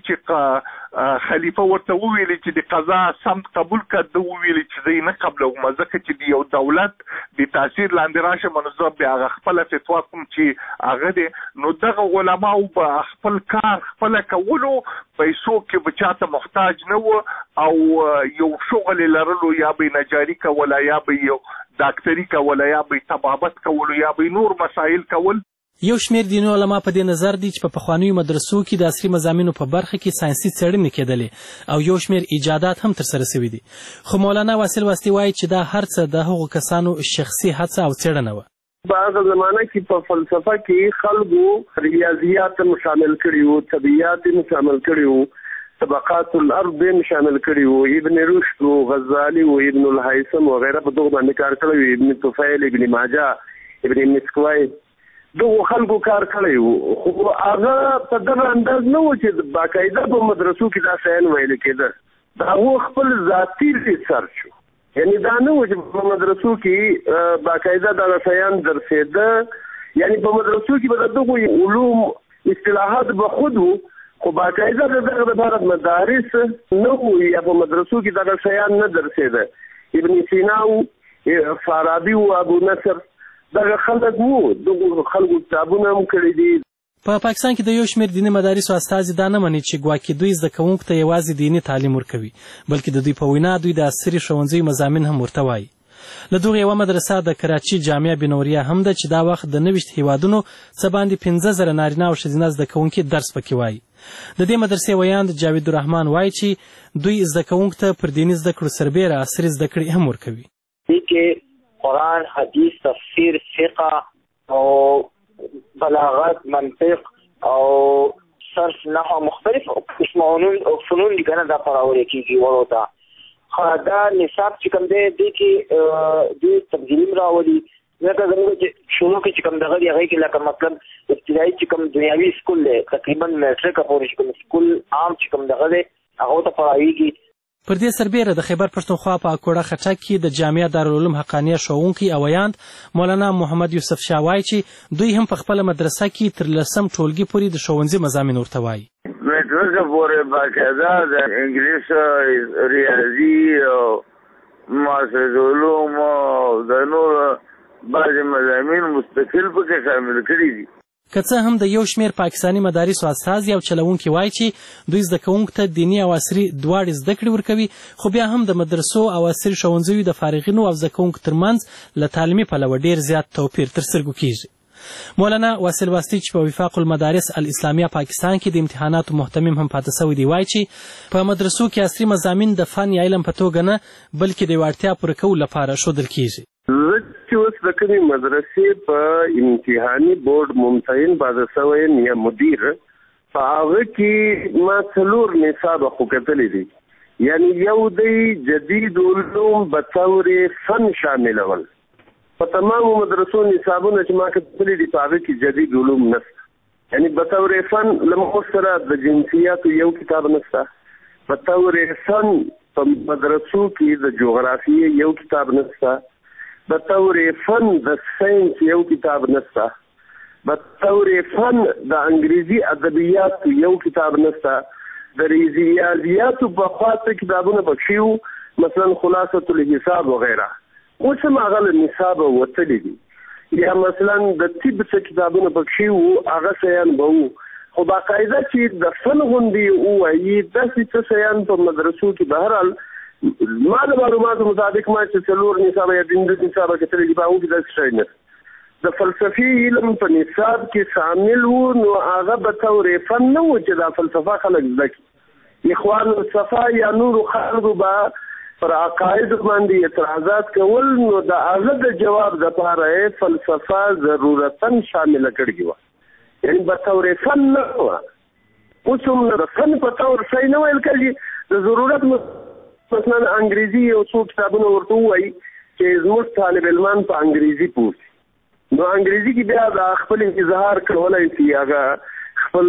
چې خلیفه ورته وویلي چې د قضا سمت قبول کړه، ده وویلي چې زه یې نه قبلوم ځکه چې د یو دولت د تاثیر لاندې راشم نو زه بیا هغه خپله فتوا کوم چې هغه دی. نو دغه علماو به خپل کار خپله کولو، پیسو کې به چاته محتاج نه و او یو شغل یې لرلو، یا به یې نجاري کوله، یا به یې ډاکټري کوله، یا به یې طبابت کولو، یا به یې نور مسایل کول. یو شمېر دیني علما په دې نظر دي چې په پخوانیو مدرسو کې د عصري مضامینو په برخه کې ساینسي څېړنې کېدلې او یو شمېر ایجادات هم ترسره سوي دي، خو مولانا واصل واسطي وایي چې دا هر څه د هغو کسانو شخصي هڅه او څېړنه وه. په هغه زمانه کې په فلسفه کې خلکو ریاضیات هم شامل کړي وو، طبیعیات هم شامل کړي وو، طبقات الارض هم شامل کړي وو، ابن رشد و غزالی و ابن الهیثم وغیره په دغه باندې کار کړی وو، ابن طفیل، ابن ماجه، ابن مسکوی دغو خلکو کار کړی وو. خو هغه په دغه انداز نه و چې باقاعده په مدرسو کې دا شیان ویل کېده. دا هغه خپل ذاتي ریسرچ یعنی دا نه و چې په مدرسو کې باقاعده دا شیان درسېده یعنی په مدرسو کې به دغه علوم اصطلاحات به خود وو خو باقاعده دغه د بھارت مدارس نه وو یا په مدرسو کې دا شیان نه درسېده ابن سینا او فارابي او ابو نصر دغه خلک وو دغه خلکو کتابونه هم کړي دي. په پاکستان کې د یو شمېر دیني مدارسو استازي دا نه مني چې ګواکې دوی زده کوونکو ته یوازې دیني تعلیم ورکوي بلکې د دوی په وینا دوی د عصري ښوونځیو مضامین هم ورته وایي. له دغه یوه مدرسه د کراچي جامعه بنوریا هم ده چې دا وخت د نوښت هیوادونو څه باندې پنځه زره نارینه او ښځینه زده کوونکي درس پکې وایي. د دې مدرسې ویاند جاوید الرحمن وایي چې دوی زده کوونکو ته پر دیني زده کړو سربیره عصري زده کړې هم ورکوي. دې کې قرآن، حدیث، تفسیر، فقه او بلاغت، منطق او صرف، نحو، مختلف قسم فنون دي کنه دا پراوري کیږي ورته. خو دا نصاب چې کوم دی دی کې دوی تبدیلي راولي لکه زموږ چې شروع کې چې کوم دغه دی هغې کې لکه مطلب ابتدایي چې کوم دنیاوي سکول دی تقریبا میټرک پورې چې کوم سکول عام چې کوم دغه دی هغو ته پراویږي. پر دې سربیره د خیبر پښتونخوا په اکوړه خټک کې د جامعه دارالعلوم حقانیه ښوونکی او ویاند مولانا محمد یوسف شاه وایي چې دوی هم په خپله مدرسه کې تر لسم ټولګي پورې د ښوونځي مضامین ورته وایي. میټرکه پورې باقاعده د انګلیس، ریاضي او معاصر علوم او د نور بعضې مضامین مستقل پکې شامل کړي دي. که څه هم د یو شمېر پاکستاني مدارسو استازي او چلوونکي وایي چې دوی زده کوونکو ته دیني او عصري دواړې زده کړې ورکوي خو بیا هم د مدرسو او عصري ښوونځیو د فارغینو او زده کوونکو ترمنځ له تعلیمي پلوه ډېر زیات توپیر تر سترګو کیږي. مولانا واصل واسطي چې په وفاق المدارس الاسلامیه پاکستان کې د امتحاناتو محتمم هم پاتې سوی دی وایي چې په مدرسو کې عصري مضامین د فن یا علم په توګه نه بلکې د یوه اړتیا پوره کولو لپاره ښودل کیږي. زه چې اوس د کومې مدرسې په امتحاني بورډ ممتحن پاته شوی یم یا مدیر په هغه کې ما څلور نصابه خو کتلی دي یعنی یو دی جدید علوم بطور فن شاملول په تمامو مدرسو نصابونه چې ما کتلی دي په هغه کې جدید علوم نشته یعنی بطور فن له سره د جنسیاتو یو کتاب نشته بطور فن په مدرسو کې د جغرافیې یو کتاب نشته بطور فن د ساينس یو کتاب نشته بطور فن د انګریزي ادبیات یو کتاب نشته د ریاضیاتو په خاطر کتابونه پکښې مثلا خلاصه الحساب وغیرہ اوس هم هغه له نصابه وتلي دي یا مثلا د طب څه کتابونه پکښې وو هغه شیان به وو خو باقاعده چې د فن غوندې ووایي داسې څه شیان په مدرسو کې بهرحال ما د معلوماتو مطابق ما چې څلور نصابه یا پنځه نصابه کتلي دي په هغو کې داسې شی نه د فلسفي علم په نصاب کې شامل وو نو هغه به طور فن نه وو چې دا فلسفه خلک زده کړي اخوان الصفا یا نورو خلکو به پر عقایدو باندې اعتراضات کول نو د هغه د جواب دپاره یې فلسفه ضرورتا شامله کړې وه یعنی به طور فن نه وه اوس هم د فن په طور شی نه ویل کېږي د ضرورت مثلا انګریزي یو څو کتابونه ورته ووایي چې زموږ طالب علمان په انګریزي پوه شي نو انګریزي کې بیا د خپل اظهار کولی شي هغه خپل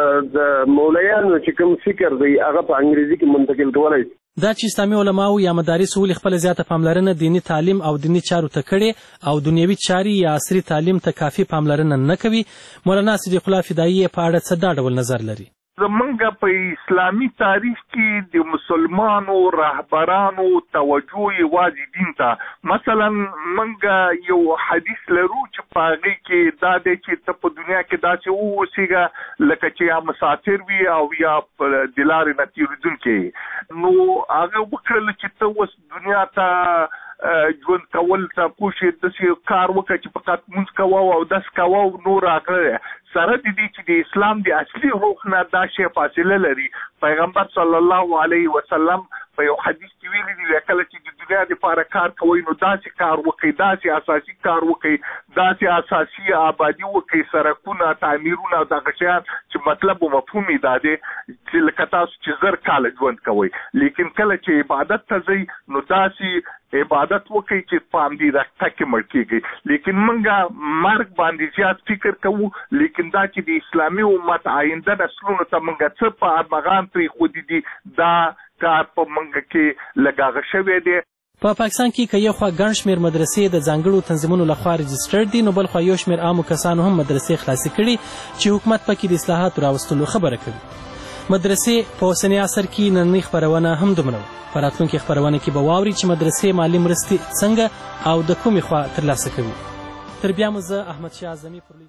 د مولیانو چې کوم فکر دی هغه په انګریزي کې منتقل کولی شي. دا چې اسلامي علماو یا مدارسو ولې خپله زیاته پاملرنه دیني تعلیم او دیني چارو ته کړې او دنیوي چارې یا عصري تعلیم ته کافي پاملرنه نه کوي مولانا صدیق الله فدایي په اړه څه دا ډول نظر لري. زمونږ په اسلامي تاریخ کې د مسلمانو رهبرانو توجه یوازې دین ته مثلا مونږ یو حدیث لرو چې په هغې کې دا دی چې ته په دنیا کې داسې واوسېږه لکه چې یا مسافر وي او یا د لارې نه تېرېدونکی نو هغه وکړل چې ته اوس دنیا ته ژوند کول ته پوه شې داسې کار وکړه چې فقط مونځ کوه او داسې کوه نور راغلی سره د دې چې د اسلام د اصلي روح نه دا شی فاصله لري. پیغمبر صلی الله علیه وسلم په یو حدیث کې ویلي دي کله چې د دنیا دپاره کار کوئ نو داسې کار وکړئ داسې اساسي کار وکړئ داسې اساسي آبادي وکړئ سړکونه تعمیرونه او دغه شیان چې مطلب و مفهوم یې دا دی چې لکه تاسو چې زر کاله ژوند کوئ لیکن کله چې عبادت ته ځئ نو داسې عبادت وکړئ چې په همدې رخته کې مړ کېږئ لیکن موږ مرګ باندې زیات فکر کوو لیکن دا چې د اسلامي امت آینده نسلونو ته موږ څه په ارمغان پرېښودي دي دا کار په منګه کې لګاغه شوی دی. په پا پاکستان کې که یو خوا ګڼ شمېر مدرسې د ځانګړو تنظیمونو لخوا رجسټرډ دي، نو بل خوا یو شمېر عامو کسانو هم مدرسې خلاصې کړي چې حکومت پکې د اصلاحاتو راوستلو خبره کوي. مدرسې په اوسني عصر کې نننۍ خپرونه هم دومره وه. په راتلونکې خپرونه کې به واوري چې مدرسې مالي مرستې څنګه او د کومې خوا ترلاسه کوي. تر بیا مو زه احمدشاه اعظمي پر